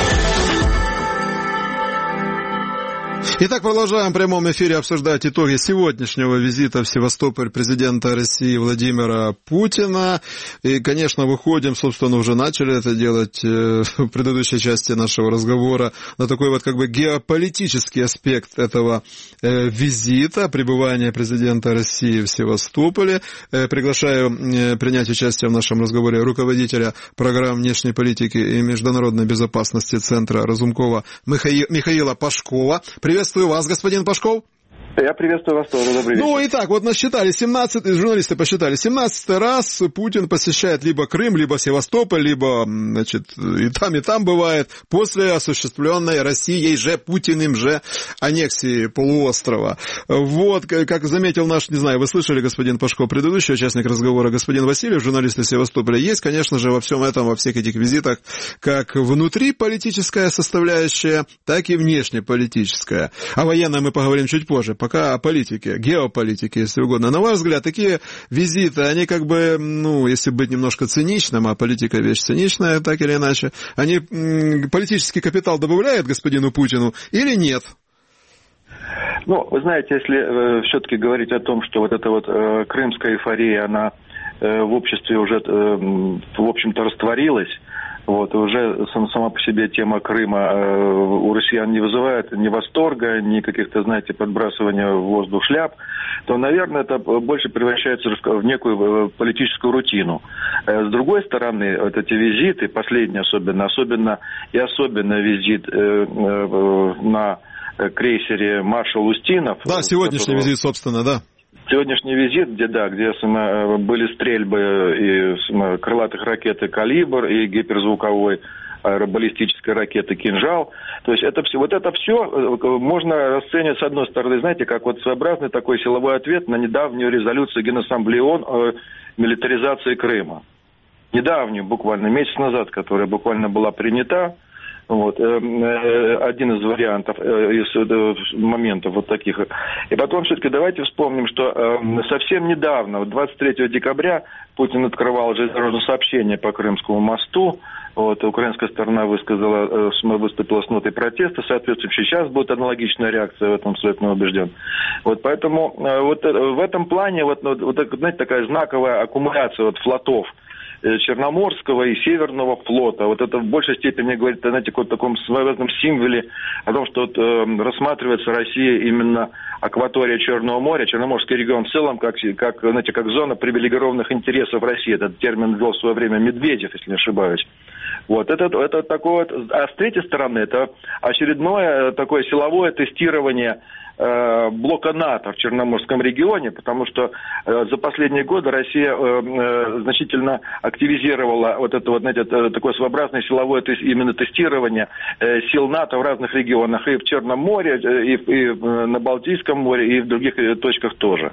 Итак, продолжаем в прямом эфире обсуждать итоги сегодняшнего визита в Севастополь президента России Владимира Путина. И, конечно, выходим, собственно, уже начали это делать в предыдущей части нашего разговора, на такой вот как бы геополитический аспект этого визита, пребывания президента России в Севастополе. Приглашаю принять участие в нашем разговоре руководителя программ внешней политики и международной безопасности Центра Разумкова Михаила, Михаила Пашкова. Приветствую вас, господин Пашков. Я приветствую вас тоже, добрый вечер. Ну, итак, вот насчитали семнадцать, журналисты посчитали, семнадцатый раз Путин посещает либо Крым, либо Севастополь, либо, значит, и там, и там бывает, после осуществленной Россией же, Путиным же аннексии полуострова. Вот, как заметил наш, не знаю, вы слышали, господин Пашков, предыдущий участник разговора, господин Васильев, журналист из Севастополя, есть, конечно же, во всем этом, во всех этих визитах, как внутриполитическая составляющая, так и внешнеполитическая. О военной мы поговорим чуть позже. Пока о политике, геополитике, если угодно. На ваш взгляд, такие визиты, они как бы, ну, если быть немножко циничным, а политика вещь циничная, так или иначе, они м- политический капитал добавляют господину Путину или нет? Ну, вы знаете, если э, все-таки говорить о том, что вот эта вот э, крымская эйфория, она э, в обществе уже, э, в общем-то, растворилась, вот, уже сама по себе тема Крыма э, у россиян не вызывает ни восторга, ни каких-то, знаете, подбрасывания в воздух шляп, то, наверное, это больше превращается в некую политическую рутину. Э, с другой стороны, вот эти визиты, последние особенно, особенно и особенно визит э, э, на крейсере «Маршал Устинов». Да, сегодняшний которого... визит, собственно, да. Сегодняшний визит, где, да, где сама, были стрельбы и сама, крылатых ракет «Калибр» и гиперзвуковой аэробаллистической ракеты «Кинжал». То есть это все, вот это все можно расценивать, с одной стороны, знаете, как вот своеобразный такой силовой ответ на недавнюю резолюцию Генассамблеи ООН о милитаризации Крыма. Недавнюю, буквально месяц назад, которая буквально была принята. Вот, один из вариантов, из моментов вот таких. И потом все-таки давайте вспомним, что совсем недавно, двадцать третьего декабря, Путин открывал железнодорожное сообщение по Крымскому мосту. Вот, украинская сторона высказала, выступила с нотой протеста, соответственно, сейчас будет аналогичная реакция, в этом абсолютно убежден. Вот, поэтому вот в этом плане, вот, вот, знаете, такая знаковая аккумуляция вот, флотов Черноморского и Северного флота. Вот это в большей степени говорит, знаете, о таком своеобразном символе, о том, что вот, э, рассматривается Россия именно акватория Черного моря, Черноморский регион в целом, как, как, знаете, как зона привилегированных интересов России. Этот термин ввел в свое время Медведев, если не ошибаюсь. Вот, это, это такое, а с третьей стороны, это очередное такое силовое тестирование э, блока НАТО в Черноморском регионе, потому что э, за последние годы Россия э, э, значительно активизировала вот это вот, знаете, это такое своеобразное силовое тест, именно тестирование э, сил НАТО в разных регионах, и в Черном море, и, и на Балтийском море, и в других точках тоже.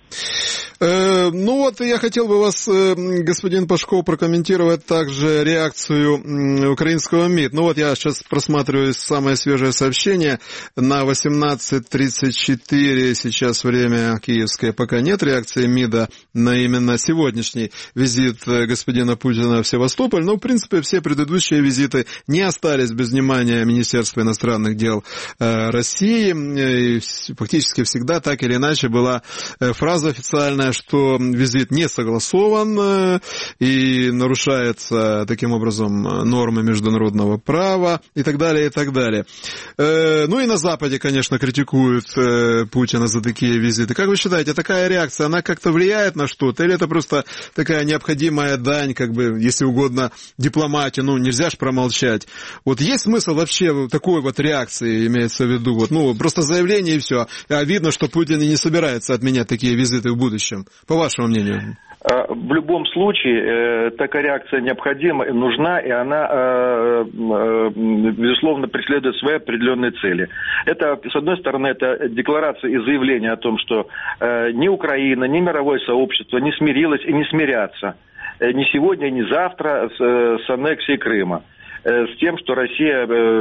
Э, ну вот, я хотел бы вас, э, господин Пашков, прокомментировать также реакцию э, украинского МИД. Ну вот, я сейчас просматриваю самое свежее сообщение. На восемнадцать тридцать четыре сейчас время киевское, пока нет реакции МИДа на именно сегодняшний визит господина Путина в Севастополь. Но, в принципе, все предыдущие визиты не остались без внимания Министерства иностранных дел э, России. И фактически всегда так или иначе была э, фраза официальная, что визит не согласован и нарушается таким образом нормы международного права и так далее, и так далее. Ну и на Западе, конечно, критикуют Путина за такие визиты. Как вы считаете, такая реакция, она как-то влияет на что-то? Или это просто такая необходимая дань, как бы, если угодно, дипломатии? Ну, нельзя же промолчать. Вот есть смысл вообще такой вот реакции, имеется в виду? Вот, ну, просто заявление и все. А видно, что Путин и не собирается отменять такие визиты в будущем. По вашему мнению? В любом случае, такая реакция необходима, нужна, и она, безусловно, преследует свои определенные цели. Это, с одной стороны, это декларация и заявление о том, что ни Украина, ни мировое сообщество не смирилось и не смирятся ни сегодня, ни завтра с, с аннексией Крыма, с тем, что Россия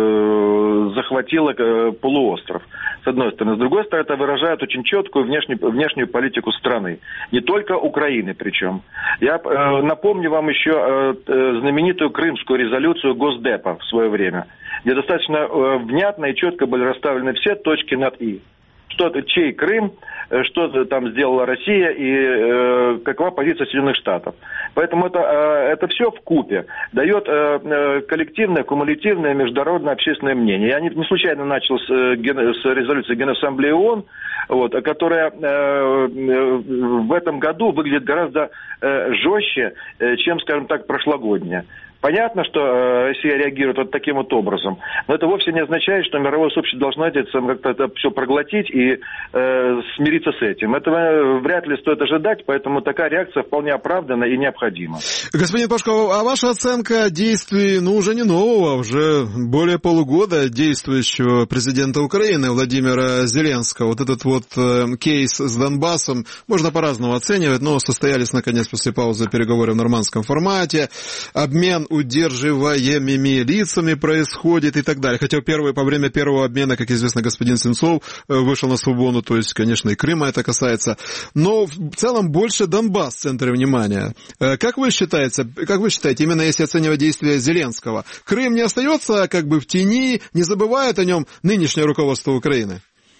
э, захватила э, полуостров, с одной стороны. С другой стороны, это выражает очень четкую внешнюю, внешнюю политику страны. Не только Украины причем. Я э, напомню вам еще э, знаменитую крымскую резолюцию Госдепа в свое время, где достаточно э, внятно и четко были расставлены все точки над «и». Что это, чей Крым, что там сделала Россия и э, какова позиция Соединенных Штатов. Поэтому это, э, это все вкупе дает э, коллективное, кумулятивное международное общественное мнение. Я не, не случайно начал с, с резолюции Генассамблеи ООН, вот, которая э, в этом году выглядит гораздо э, жестче, э, чем, скажем так, прошлогодняя. Понятно, что э, Россия реагирует вот таким вот образом, но это вовсе не означает, что мировое сообщество должно как-то это все проглотить и э, смириться с этим. Этого вряд ли стоит ожидать, поэтому такая реакция вполне оправдана и необходима. Господин Пашков, а ваша оценка действий, ну, уже не нового, уже более полугода действующего президента Украины Владимира Зеленского, вот этот вот э, кейс с Донбассом, можно по-разному оценивать, но состоялись, наконец, после паузы переговоры в нормандском формате, обмен удерживаемыми лицами происходит и так далее. Хотя первый, по время первого обмена, как известно, господин Сенцов вышел на свободу, то есть, конечно, и Крыма это касается. Но в целом больше Донбасс в центре внимания. Как вы считаете, как вы считаете, именно если оценивать действия Зеленского, Крым не остается как бы в тени, не забывает о нем нынешнее руководство Украины?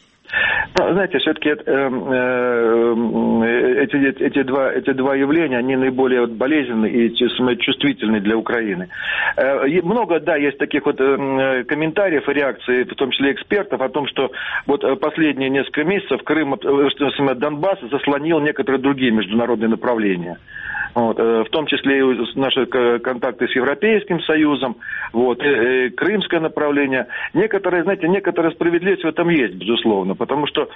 Ну, знаете, все-таки э, э, эти, эти, два, эти два явления, они наиболее болезненны и чувствительны для Украины. Э, много, да, есть таких вот э, комментариев и реакций, в том числе экспертов, о том, что вот последние несколько месяцев Крым, э, Донбасс заслонил некоторые другие международные направления. Вот, в том числе и наши контакты с Европейским Союзом, вот, и, и крымское направление. Некоторые, знаете, некоторая справедливость в этом есть, безусловно, потому что что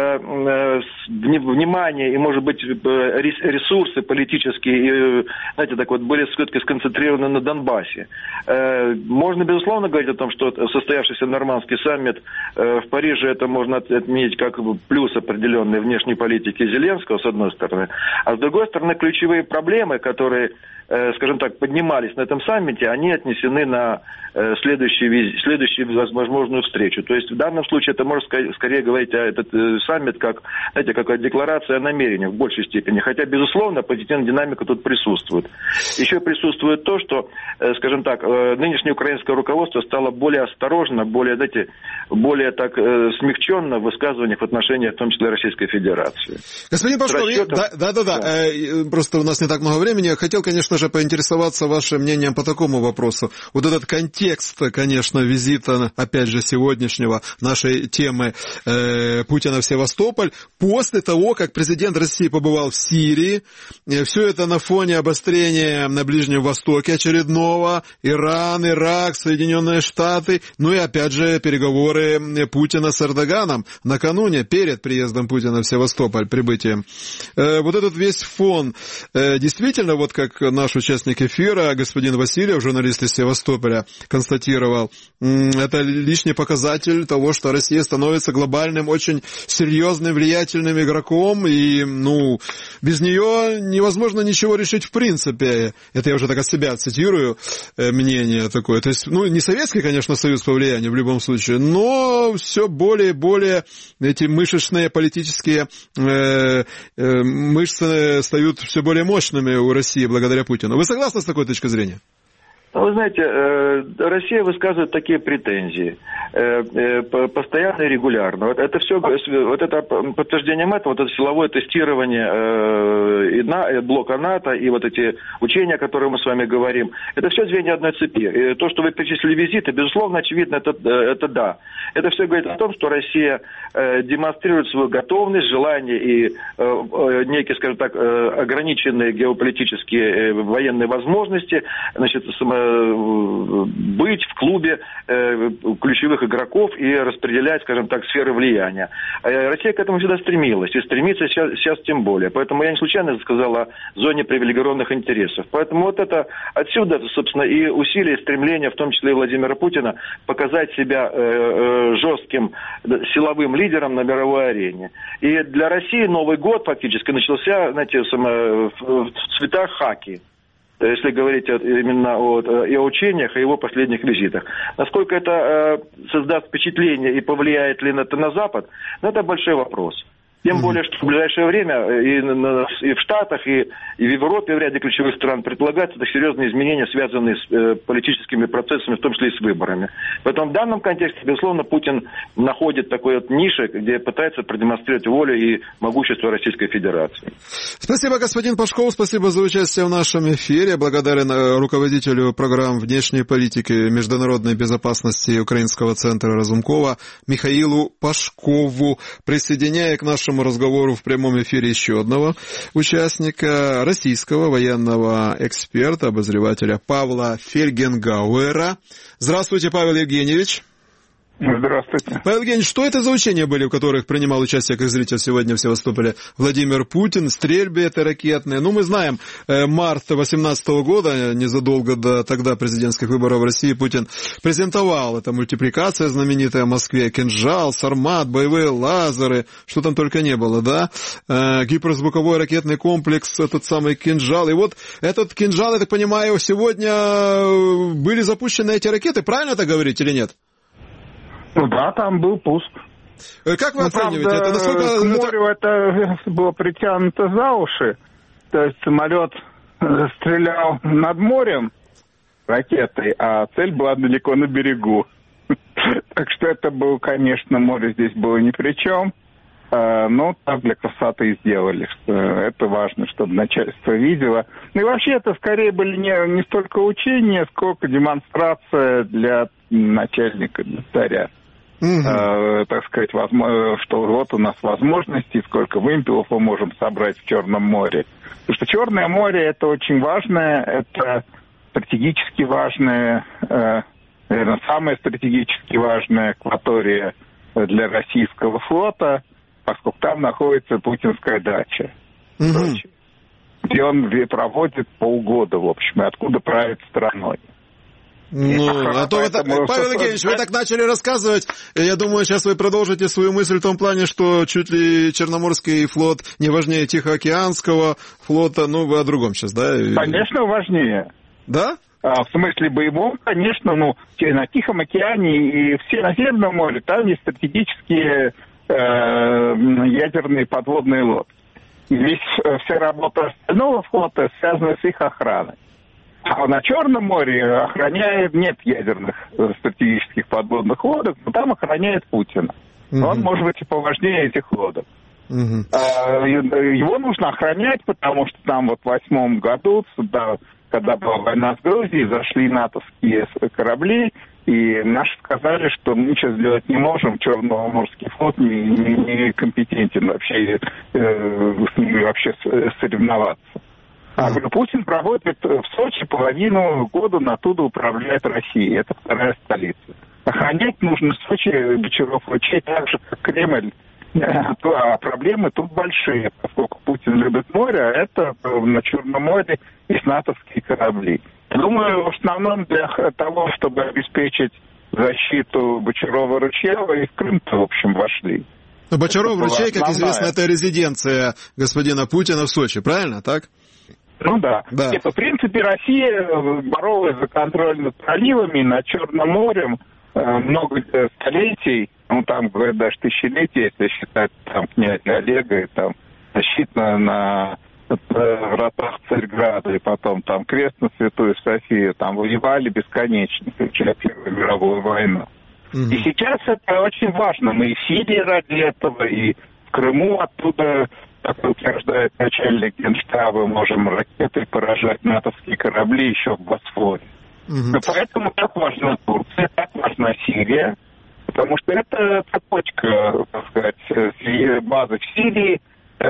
внимание и, может быть, ресурсы политические, знаете, так вот, были все-таки сконцентрированы на Донбассе. Можно, безусловно, говорить о том, что состоявшийся нормандский саммит в Париже, это можно отметить как плюс определенной внешней политики Зеленского, с одной стороны, а с другой стороны, ключевые проблемы, которые, скажем так, поднимались на этом саммите, они отнесены на следующую, следующую возможную встречу. То есть в данном случае это можно скорее говорить о этот саммит как, знаете, как декларация о намерениях в большей степени. Хотя, безусловно, позитивная динамика тут присутствует. Еще присутствует то, что, скажем так, нынешнее украинское руководство стало более осторожно, более, знаете, более так смягченно в высказываниях в отношении, в том числе, Российской Федерации. Господин Пашков, да, да, да, да. да. Просто у нас не так много времени. Я хотел, конечно же, поинтересоваться вашим мнением по такому вопросу. Вот этот контекст, конечно, визита, опять же, сегодняшнего нашей темы э, Путина в Севастополь, после того, как президент России побывал в Сирии, все это на фоне обострения на Ближнем Востоке очередного, Иран, Ирак, Соединенные Штаты, ну и опять же переговоры Путина с Эрдоганом накануне, перед приездом Путина в Севастополь, прибытием. Э, вот этот весь фон, э, действительно, вот как наш участник эфира, господин Васильев, журналист из Севастополя, констатировал, это лишний показатель того, что Россия становится глобальным, очень серьезным, влиятельным игроком, и, ну, без нее невозможно ничего решить в принципе. Это я уже так от себя цитирую э, мнение такое. То есть, ну, не Советский, конечно, Союз по влиянию в любом случае, но все более и более эти мышечные политические э, э, мышцы стают все более мощными у России благодаря Путину. Вы согласны с такой точкой зрения? Вы знаете, Россия высказывает такие претензии постоянно и регулярно. Вот это все, вот это подтверждением этого, вот это силовое тестирование блока НАТО и вот эти учения, о которых мы с вами говорим, это все звенья одной цепи. И то, что вы перечислили визиты, безусловно, очевидно, это, это да. Это все говорит о том, что Россия демонстрирует свою готовность, желание и некие, скажем так, ограниченные геополитические военные возможности, значит, быть в клубе э, ключевых игроков и распределять, скажем так, сферы влияния. Россия к этому всегда стремилась и стремится сейчас, сейчас тем более. Поэтому я не случайно сказал о зоне привилегированных интересов. Поэтому вот это отсюда, собственно, и усилия, и стремления, в том числе и Владимира Путина, показать себя э, э, жестким силовым лидером на мировой арене. И для России Новый год фактически начался, знаете, само, в цветах хаки. Если говорить именно о, и о учениях, и о его последних визитах. Насколько это э, создаст впечатление и повлияет ли это на Запад, ну, это большой вопрос. Тем более, что в ближайшее время и, на, и в Штатах, и, и в Европе, в ряде ключевых стран предполагаются серьезные изменения, связанные с э, политическими процессами, в том числе и с выборами. Поэтому в данном контексте, безусловно, Путин находит такой вот нише, где пытается продемонстрировать волю и могущество Российской Федерации. Спасибо, господин Пашков, спасибо за участие в нашем эфире. Благодарен руководителю программ внешней политики и международной безопасности Украинского центра Разумкова Михаилу Пашкову. Присоединяя к нашему разговору в прямом эфире еще одного участника, российского военного эксперта, обозревателя Павла Фельгенгауэра. Здравствуйте, Павел Евгеньевич. Здравствуйте. Павел Евгеньевич, что это за учения были, в которых принимал участие как зритель сегодня в Севастополе Владимир Путин? Стрельбы это ракетные. Ну, мы знаем, март две тысячи восемнадцатого года, незадолго до тогда президентских выборов в России, Путин презентовал. Это мультипликация знаменитая в Москве. Кинжал, Сармат, боевые лазеры, что там только не было, да? Гиперзвуковой ракетный комплекс, этот самый кинжал. И вот этот кинжал, я так понимаю, сегодня были запущены эти ракеты. Правильно это говорить или нет? Ну да, там был пуск. Как вы Но, оцениваете правда, это? Насколько... К морю это было притянуто за уши. То есть самолет стрелял над морем ракетой, а цель была далеко на берегу. Так что это было, конечно, море здесь было ни при чем. Но так для красоты и сделали. Это важно, чтобы начальство видело. Ну и вообще это скорее были не, не столько учения, сколько демонстрация для начальника, для царя. Mm-hmm. Э, так сказать, возможно, что вот у нас возможности, сколько вымпелов мы можем собрать в Черном море. Потому что Черное море это очень важное, это стратегически важное, э, наверное, самая стратегически важная акватория для российского флота. поскольку там находится путинская дача. Угу. Где он проводит полгода, в общем, и откуда правит страной. Ну, а то вы, Поэтому... Павел Евгеньевич, вы так начали рассказывать, я думаю, сейчас вы продолжите свою мысль в том плане, что чуть ли Черноморский флот не важнее Тихоокеанского флота, ну, вы о другом сейчас, да? Конечно, важнее. Да? А, в смысле боевом, конечно, ну, на Тихом океане и все на Северном море, там есть стратегические э, ядерные подводные лодки. И весь, вся работа остального флота связана с их охраной. А на Черном море охраняет, нет ядерных стратегических подводных лодок, но там охраняет Путина. Uh-huh. Он может быть и поважнее этих лодок. Uh-huh. А, его нужно охранять, потому что там вот в восьмом году, да, когда была война с Грузией, зашли натовские корабли, и наши сказали, что мы ничего сделать не можем, Черноморский флот не, не, не компетентен вообще, э, с ними вообще соревноваться. А говорю, Путин проводит в Сочи половину года, оттуда управляет Россией. Это вторая столица. Охранять нужно Сочи, Бочаров, ручей, так же, как Кремль. А проблемы тут большие, поскольку Путин любит море, а это на Черном море есть натовские корабли. Думаю, в основном для того, чтобы обеспечить защиту Бочарова, Ручьева, и в Крым-то, в общем, вошли. Но Бочаров, Ручей, как известно, это резиденция господина Путина в Сочи, правильно, так? Ну да. да. Нет, в принципе, Россия боролась за контроль над проливами, над Черным морем э, много столетий, ну там, говорят, даже тысячелетия, если считать там князя Олега, и там защита на вратах Царьграда, и потом там крест на Святую Софию, там воевали бесконечно, включая Первую мировую войну. Mm-hmm. И сейчас это очень важно. Мы и в Сирии ради этого, и в Крыму оттуда, как утверждает начальник Генштаба, можем ракетой поражать натовские корабли еще в Босфоре. Mm-hmm. Поэтому так важна Турция, так важна Сирия, потому что это цепочка, так сказать, базы в Сирии,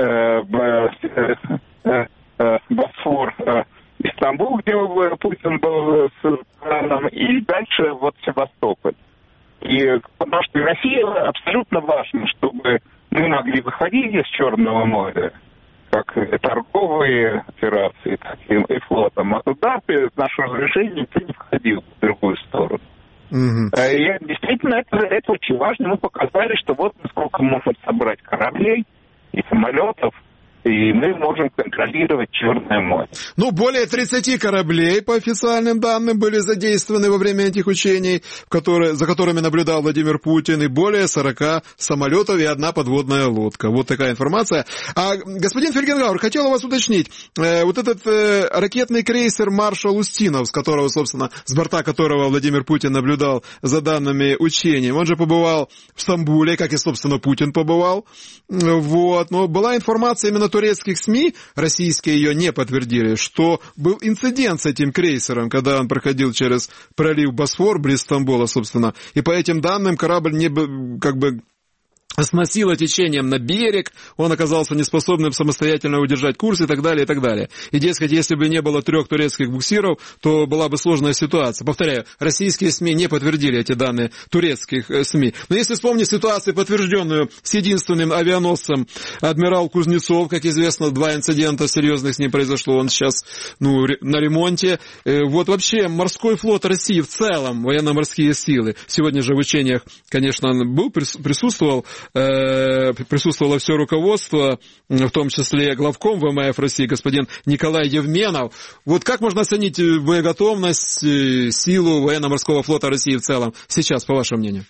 Босфор, Истамбул, где Путин был с Ираном, и дальше вот Севастополь. И потому что России абсолютно важно, чтобы мы могли выходить из Черного моря, как и торговые операции, так и, и флотом, а туда наше разрешение ты не входил в другую сторону. Mm-hmm. И действительно, это, это очень важно. Мы показали, что вот насколько можно собрать кораблей и самолетов, и мы можем контролировать Черное море. Ну, более тридцати кораблей, по официальным данным, были задействованы во время этих учений, в которые, за которыми наблюдал Владимир Путин, и более сорока самолетов и одна подводная лодка. Вот такая информация. А, господин Фельгенгауэр, хотел у вас уточнить. Э, вот этот э, ракетный крейсер «Маршал Устинов», с которого, собственно, с борта которого Владимир Путин наблюдал за данными учений, он же побывал в Стамбуле, как и, собственно, Путин побывал. Вот. Но была информация именно турецких СМИ, российские ее не подтвердили, что был инцидент с этим крейсером, когда он проходил через пролив Босфор, близ Стамбула, собственно, и по этим данным корабль не, как бы сносило течением на берег, он оказался неспособным самостоятельно удержать курс и так далее, и так далее. И, дескать, если бы не было трех турецких буксиров, то была бы сложная ситуация. Повторяю, российские СМИ не подтвердили эти данные турецких СМИ. Но если вспомнить ситуацию, подтвержденную с единственным авианосцем адмирал Кузнецов, как известно, два инцидента серьезных с ним произошло, он сейчас ну, на ремонте. Вот вообще морской флот России в целом, военно-морские силы, сегодня же в учениях, конечно, он был, присутствовал, присутствовало все руководство, в том числе главком ВМФ России, господин Николай Евменов. Вот как можно оценить боеготовность, силу военно-морского флота России в целом сейчас, по вашему мнению?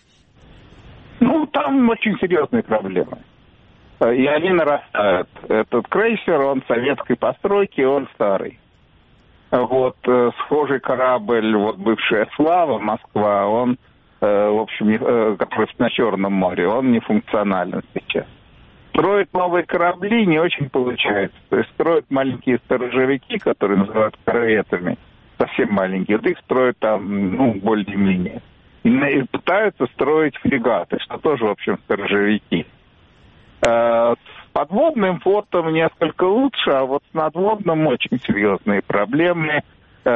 Ну, там очень серьезные проблемы. И они нарастают. Этот крейсер, он советской постройки, он старый. Вот схожий корабль, вот бывшая «Слава», Москва, он в общем, который на Черном море, он не функционален сейчас. Строить новые корабли не очень получается. То есть строят маленькие сторожевики, которые называют корветами, совсем маленькие, вот их строят там, ну, более-менее. И, и пытаются строить фрегаты, что тоже, в общем, сторожевики. С подводным флотом несколько лучше, а вот с надводным очень серьезные проблемы,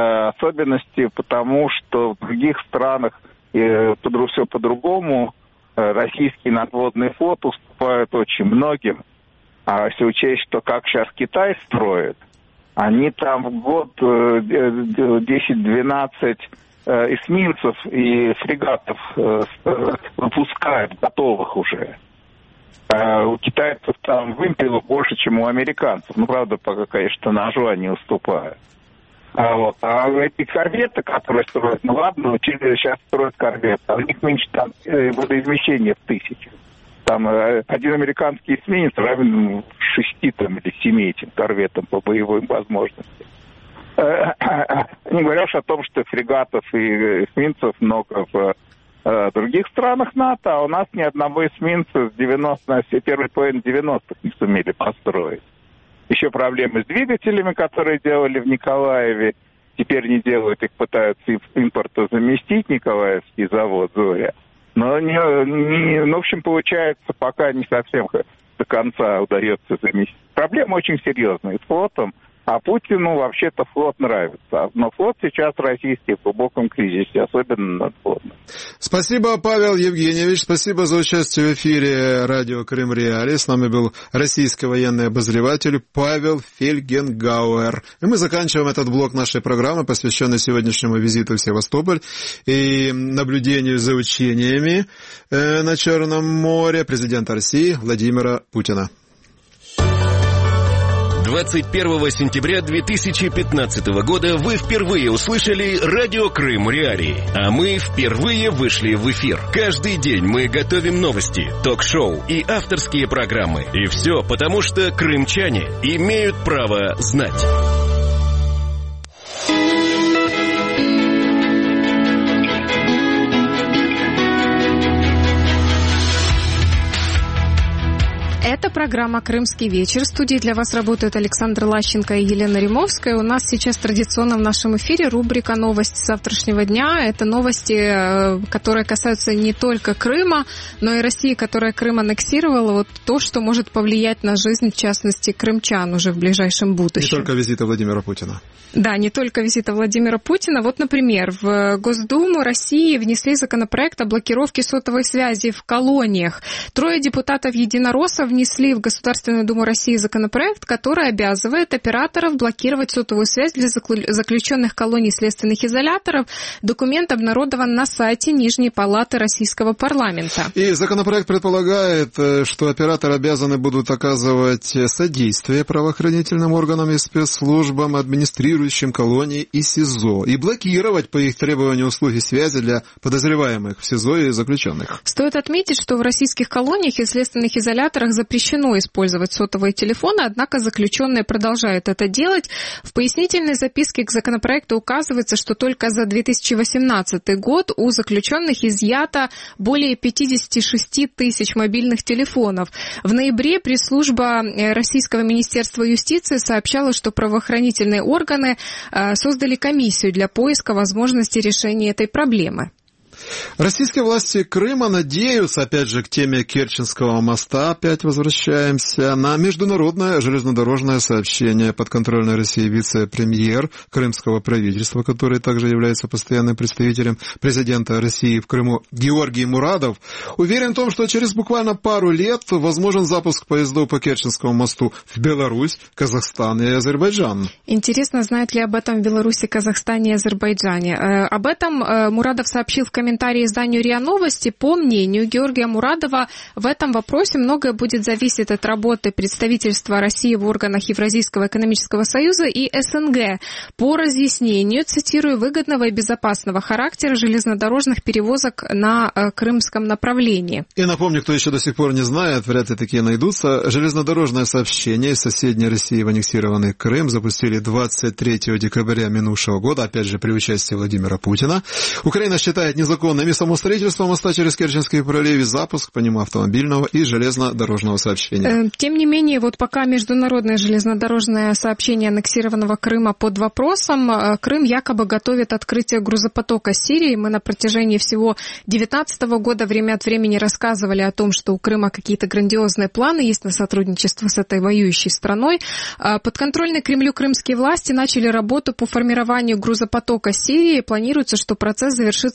особенности потому, что в других странах и все по-другому, российский надводный флот уступает очень многим. А если учесть, что как сейчас Китай строит, они там в год десять-двенадцать эсминцев и фрегатов выпускают, готовых уже. А у китайцев там вымпело больше, чем у американцев. Ну, правда, пока, конечно, ножу они уступают. А, вот. а эти корветы, которые строят, ну ладно, сейчас строят корветы, а у них меньше там водоизмещения в тысячу. Там один американский эсминец равен шести там, или семи этим корветам по боевым возможностям. Не говоря уж о том, что фрегатов и эсминцев много в э, других странах НАТО, а у нас ни одного эсминца с девяностых, первой половины девяностых не сумели построить. Еще проблемы с двигателями, которые делали в Николаеве, теперь не делают, их пытаются импорта заместить, Николаевский завод «Зоря». Но, не, не, ну, в общем, получается, пока не совсем до конца удается заместить. Проблема очень серьезная с флотом. А Путину вообще-то флот нравится. Но флот сейчас российский в глубоком кризисе, особенно надводный. Спасибо, Павел Евгеньевич. Спасибо за участие в эфире радио Крым Реалии. С нами был российский военный обозреватель Павел Фельгенгауэр. И мы заканчиваем этот блок нашей программы, посвященный сегодняшнему визиту в Севастополь и наблюдению за учениями на Черном море президента России Владимира Путина. двадцать первого сентября две тысячи пятнадцатого года вы впервые услышали радио Крым Реалии, а мы впервые вышли в эфир. Каждый день мы готовим новости, ток-шоу и авторские программы. И все потому, что крымчане имеют право знать. Это программа «Крымский вечер». В студии для вас работают Александр Лащенко и Елена Римовская. У нас сейчас традиционно в нашем эфире рубрика «Новости завтрашнего дня». Это новости, которые касаются не только Крыма, но и России, которая Крым аннексировала. Вот то, что может повлиять на жизнь, в частности, крымчан уже в ближайшем будущем. Не только визита Владимира Путина. Да, не только визита Владимира Путина. Вот, например, в Госдуму России внесли законопроект о блокировке сотовой связи в колониях. Трое депутатов-единороссов внесли в Государственную Думу России законопроект, который обязывает операторов блокировать сотовую связь для заключенных колоний следственных изоляторов. Документ обнародован на сайте Нижней Палаты Российского парламента. И законопроект предполагает, что операторы обязаны будут оказывать содействие правоохранительным органам и спецслужбам, администрирующим колонии и СИЗО, и блокировать по их требованию услуги связи для подозреваемых в СИЗО и заключенных. Стоит отметить, что в российских колониях и следственных изоляторах запрещено использовать сотовые телефоны, однако заключенные продолжают это делать. В пояснительной записке к законопроекту указывается, что только за две тысячи восемнадцатый год у заключенных изъято более пятьдесят шесть тысяч мобильных телефонов. В ноябре пресс-служба Российского министерства юстиции сообщала, что правоохранительные органы создали комиссию для поиска возможности решения этой проблемы. Российские власти Крыма надеются, опять же, к теме Керченского моста, опять возвращаемся, на международное железнодорожное сообщение. Подконтрольной России вице-премьер крымского правительства, который также является постоянным представителем президента России в Крыму, Георгий Мурадов, уверен в том, что через буквально пару лет возможен запуск поездов по Керченскому мосту в Беларусь, Казахстан и Азербайджан. Интересно, знают ли об этом в Беларуси, Казахстане и Азербайджане. Об этом Мурадов сообщил в комментарии изданию РИА Новости. По мнению Георгия Мурадова, в этом вопросе многое будет зависеть от работы представительства России в органах Евразийского экономического союза и СНГ по разъяснению, цитирую, выгодного и безопасного характера железнодорожных перевозок на крымском направлении. И напомню, кто еще до сих пор не знает, вряд ли такие найдутся, железнодорожное сообщение из соседней России в аннексированный Крым запустили двадцать третьего декабря минувшего года, опять же при участии Владимира Путина. Украина считает незаконным и само строительство моста через Керченский пролив и запуск по нему автомобильного и железнодорожного сообщения. Тем не менее, вот пока международное железнодорожное сообщение аннексированного Крыма под вопросом, Крым якобы готовит открытие грузопотока с Сирией. Мы на протяжении всего две тысячи девятнадцатого года время от времени рассказывали о том, что у Крыма какие-то грандиозные планы есть на сотрудничество с этой воюющей страной. Подконтрольные Кремлю крымские власти начали работу по формированию грузопотока с Сирией. Планируется, что процесс завершится к осени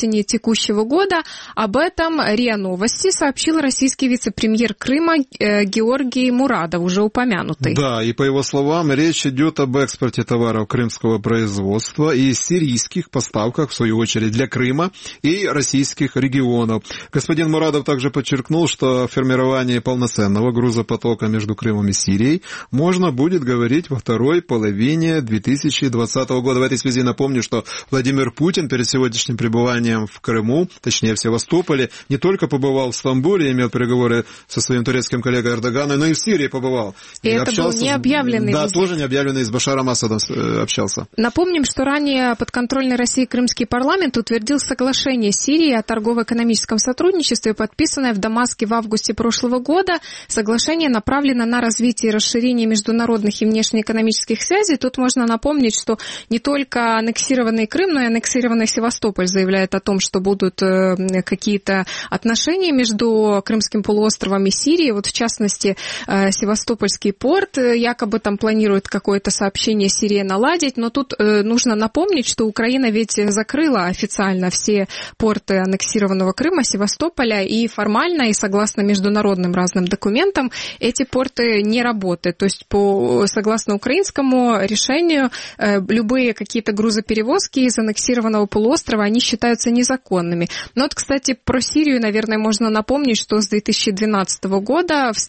осени текущего года. Об этом РИА Новости сообщил российский вице-премьер Крыма Георгий Мурадов, уже упомянутый. Да, и по его словам, речь идет об экспорте товаров крымского производства и сирийских поставках, в свою очередь, для Крыма и российских регионов. Господин Мурадов также подчеркнул, что о формировании полноценного грузопотока между Крымом и Сирией можно будет говорить во второй половине две тысячи двадцатого года. В этой связи напомню, что Владимир Путин перед сегодняшним пребыванием в Крыму, точнее в Севастополе, не только побывал в Стамбуле, имел переговоры со своим турецким коллегой Эрдоганом, но и в Сирии побывал. И, и это был необъявленный Да, визит. тоже необъявленный, с Башаром Асадом общался. Напомним, что ранее подконтрольный России Крымский парламент утвердил соглашение с Сирией о торгово-экономическом сотрудничестве, подписанное в Дамаске в августе прошлого года. Соглашение направлено на развитие и расширение международных и внешнеэкономических связей. Тут можно напомнить, что не только аннексированный Крым, но и аннексированный Севастополь заявляет о том, что будут какие-то отношения между Крымским полуостровом и Сирией. Вот в частности, Севастопольский порт якобы там планирует какое-то сообщение с Сирией наладить, но тут нужно напомнить, что Украина ведь закрыла официально все порты аннексированного Крыма, Севастополя, и формально, и согласно международным разным документам, эти порты не работают. То есть, по, согласно украинскому решению, любые какие-то грузоперевозки из аннексированного полуострова, они считаются незаконными. Но вот, кстати, про Сирию, наверное, можно напомнить, что с две тысячи двенадцатого года в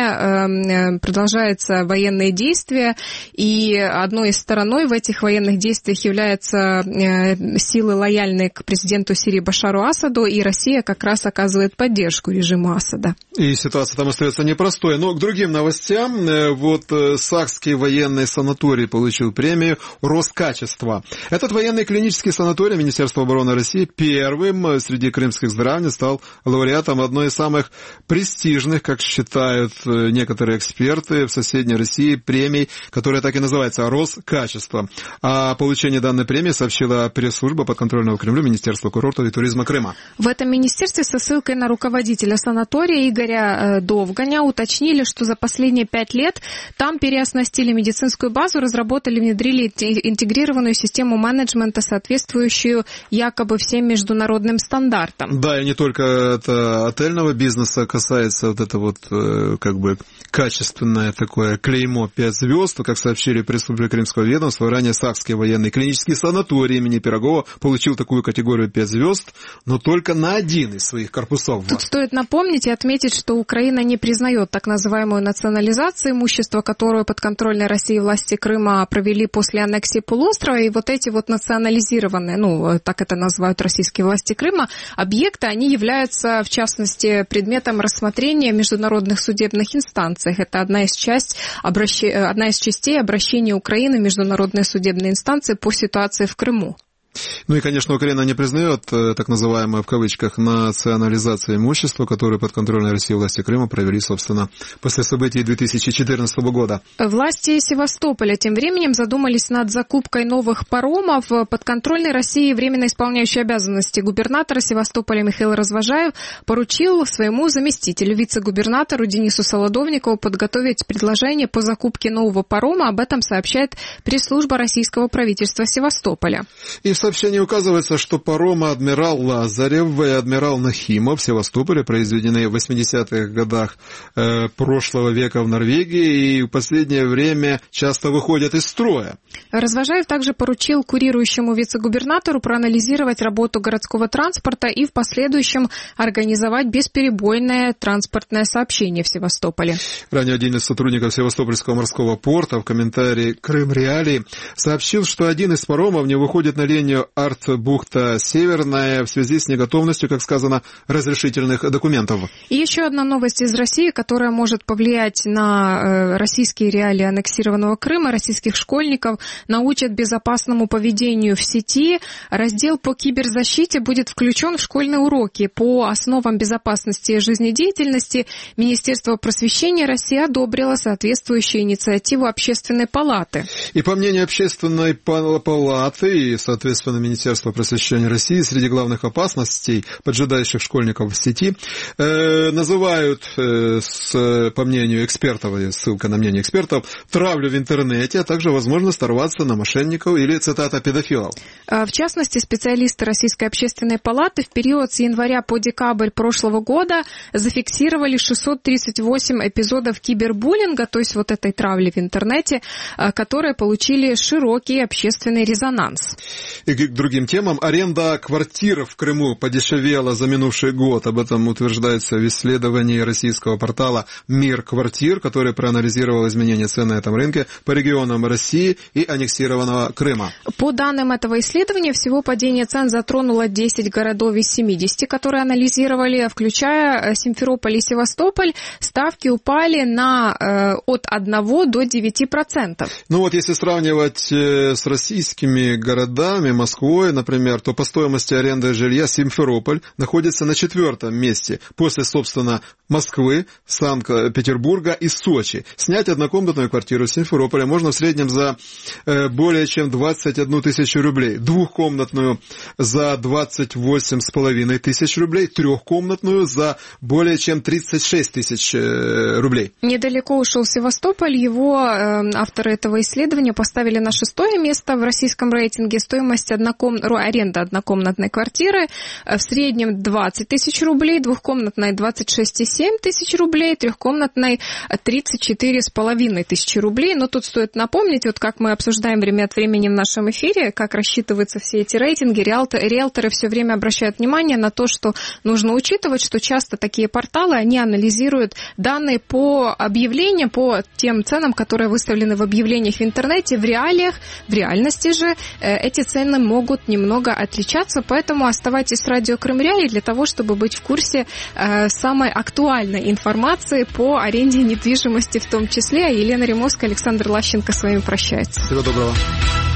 стране продолжаются военные действия, и одной из стороной в этих военных действиях являются силы, лояльные к президенту Сирии Башару Асаду, и Россия как раз оказывает поддержку режиму Асада. И ситуация там остается непростой. Но к другим новостям. Вот Сакский военный санаторий получил премию Роскачества. Этот военный клинический санаторий Министерства обороны России первым среди крымских здравниц стал лауреатом одной из самых престижных, как считают некоторые эксперты, в соседней России премий, которая так и называется Роскачество. О получении данной премии сообщила пресс-служба подконтрольного Кремлю Министерства курортов и туризма Крыма. В этом министерстве со ссылкой на руководителя санатория Игоря Довганя уточнили, что за последние пять лет там переоснастили медицинскую базу, разработали, внедрили интегрированную систему менеджмента, соответствующую якобы всем международным стандартам. Да, и не только это отельного бизнеса касается, вот это вот как бы качественное такое клеймо пять звезд, как сообщили пресс-службе Крымского ведомства, ранее Сакский военный клинический санаторий имени Пирогова получил такую категорию пять звезд, но только на один из своих корпусов. Тут стоит напомнить и отметить, что Украина не признает так называемую национализацию имущества, которую подконтрольной России власти Крыма провели после аннексии полуострова, и вот эти вот национализированные, ну, так это называют российские власти Крыма, объекты, они являются, в частности, предметом рассмотрения в международных судебных инстанциях. Это одна из, часть, обращ... одна из частей обращения Украины в международные судебные инстанции по ситуации в Крыму. Ну и, конечно, Украина не признает так называемую, в кавычках, национализацию имущества, которую подконтрольной России власти Крыма провели, собственно, после событий две тысячи четырнадцатого года. Власти Севастополя тем временем задумались над закупкой новых паромов. Подконтрольной России временно исполняющий обязанности губернатора Севастополя Михаил Развожаев поручил своему заместителю, вице-губернатору Денису Солодовникову подготовить предложение по закупке нового парома. Об этом сообщает пресс-служба российского правительства Севастополя. И в сообщении указывается, что паромы «Адмирал Лазарев» и «Адмирал Нахимов» в Севастополе произведены в восьмидесятых годах э, прошлого века в Норвегии и в последнее время часто выходят из строя. Развожаев также поручил курирующему вице-губернатору проанализировать работу городского транспорта и в последующем организовать бесперебойное транспортное сообщение в Севастополе. Ранее один из сотрудников Севастопольского морского порта в комментарии «Крым Реалии» сообщил, что один из паромов не выходит на линию Арт-Бухта-Северная в связи с неготовностью, как сказано, разрешительных документов. И еще одна новость из России, которая может повлиять на российские реалии аннексированного Крыма. Российских школьников научат безопасному поведению в сети. Раздел по киберзащите будет включен в школьные уроки по основам безопасности жизнедеятельности. Министерство просвещения России одобрило соответствующую инициативу Общественной палаты. И по мнению Общественной палаты и, соответственно, свидетельство Министерства просвещения России среди главных опасностей, поджидающих школьников в сети, э, называют, э, с, по мнению экспертов, ссылка на мнение экспертов, травлю в интернете, а также возможность нарваться на мошенников или, цитата, педофилов. В частности, специалисты Российской общественной палаты в период с января по декабрь прошлого года зафиксировали шестьсот тридцать восемь эпизодов кибербуллинга, то есть вот этой травли в интернете, которые получили широкий общественный резонанс. И к другим темам. Аренда квартир в Крыму подешевела за минувший год. Об этом утверждается в исследовании российского портала «Мир квартир», который проанализировал изменения цен на этом рынке по регионам России и аннексированного Крыма. По данным этого исследования, всего падение цен затронуло десять городов из семидесяти, которые анализировали, включая Симферополь и Севастополь. Ставки упали на э, от одного до девяти процентов. Ну вот если сравнивать э, с российскими городами, Москвой, например, то по стоимости аренды жилья Симферополь находится на четвертом месте после, собственно, Москвы, Санкт-Петербурга и Сочи. Снять однокомнатную квартиру в Симферополе можно в среднем за э, более чем двадцать одну тысячу рублей, двухкомнатную за двадцать восемь с половиной тысяч рублей, трехкомнатную за более чем тридцать шесть тысяч э, рублей. Недалеко ушел Севастополь. Его э, авторы этого исследования поставили на шестое место в российском рейтинге. Стоимость одноком... аренды однокомнатной квартиры в среднем двадцать тысяч рублей, двухкомнатной двадцать шесть и семь тысяч рублей, трехкомнатной тридцать четыре с половиной тысячи рублей. Но тут стоит напомнить, вот как мы обсуждаем время от времени в нашем эфире, как рассчитываются все эти рейтинги, риэлторы, риэлторы все время обращают внимание на то, что нужно учитывать, что часто такие порталы, они анализируют данные по объявлениям, по тем ценам, которые выставлены в объявлениях в интернете. В реалиях, в реальности же эти цены могут немного отличаться, поэтому оставайтесь с радио Крым Реалии для того, чтобы быть в курсе э, самой актуальной информации по аренде недвижимости в том числе. А Елена Римовская, Александр Лащенко с вами прощается. Всего доброго.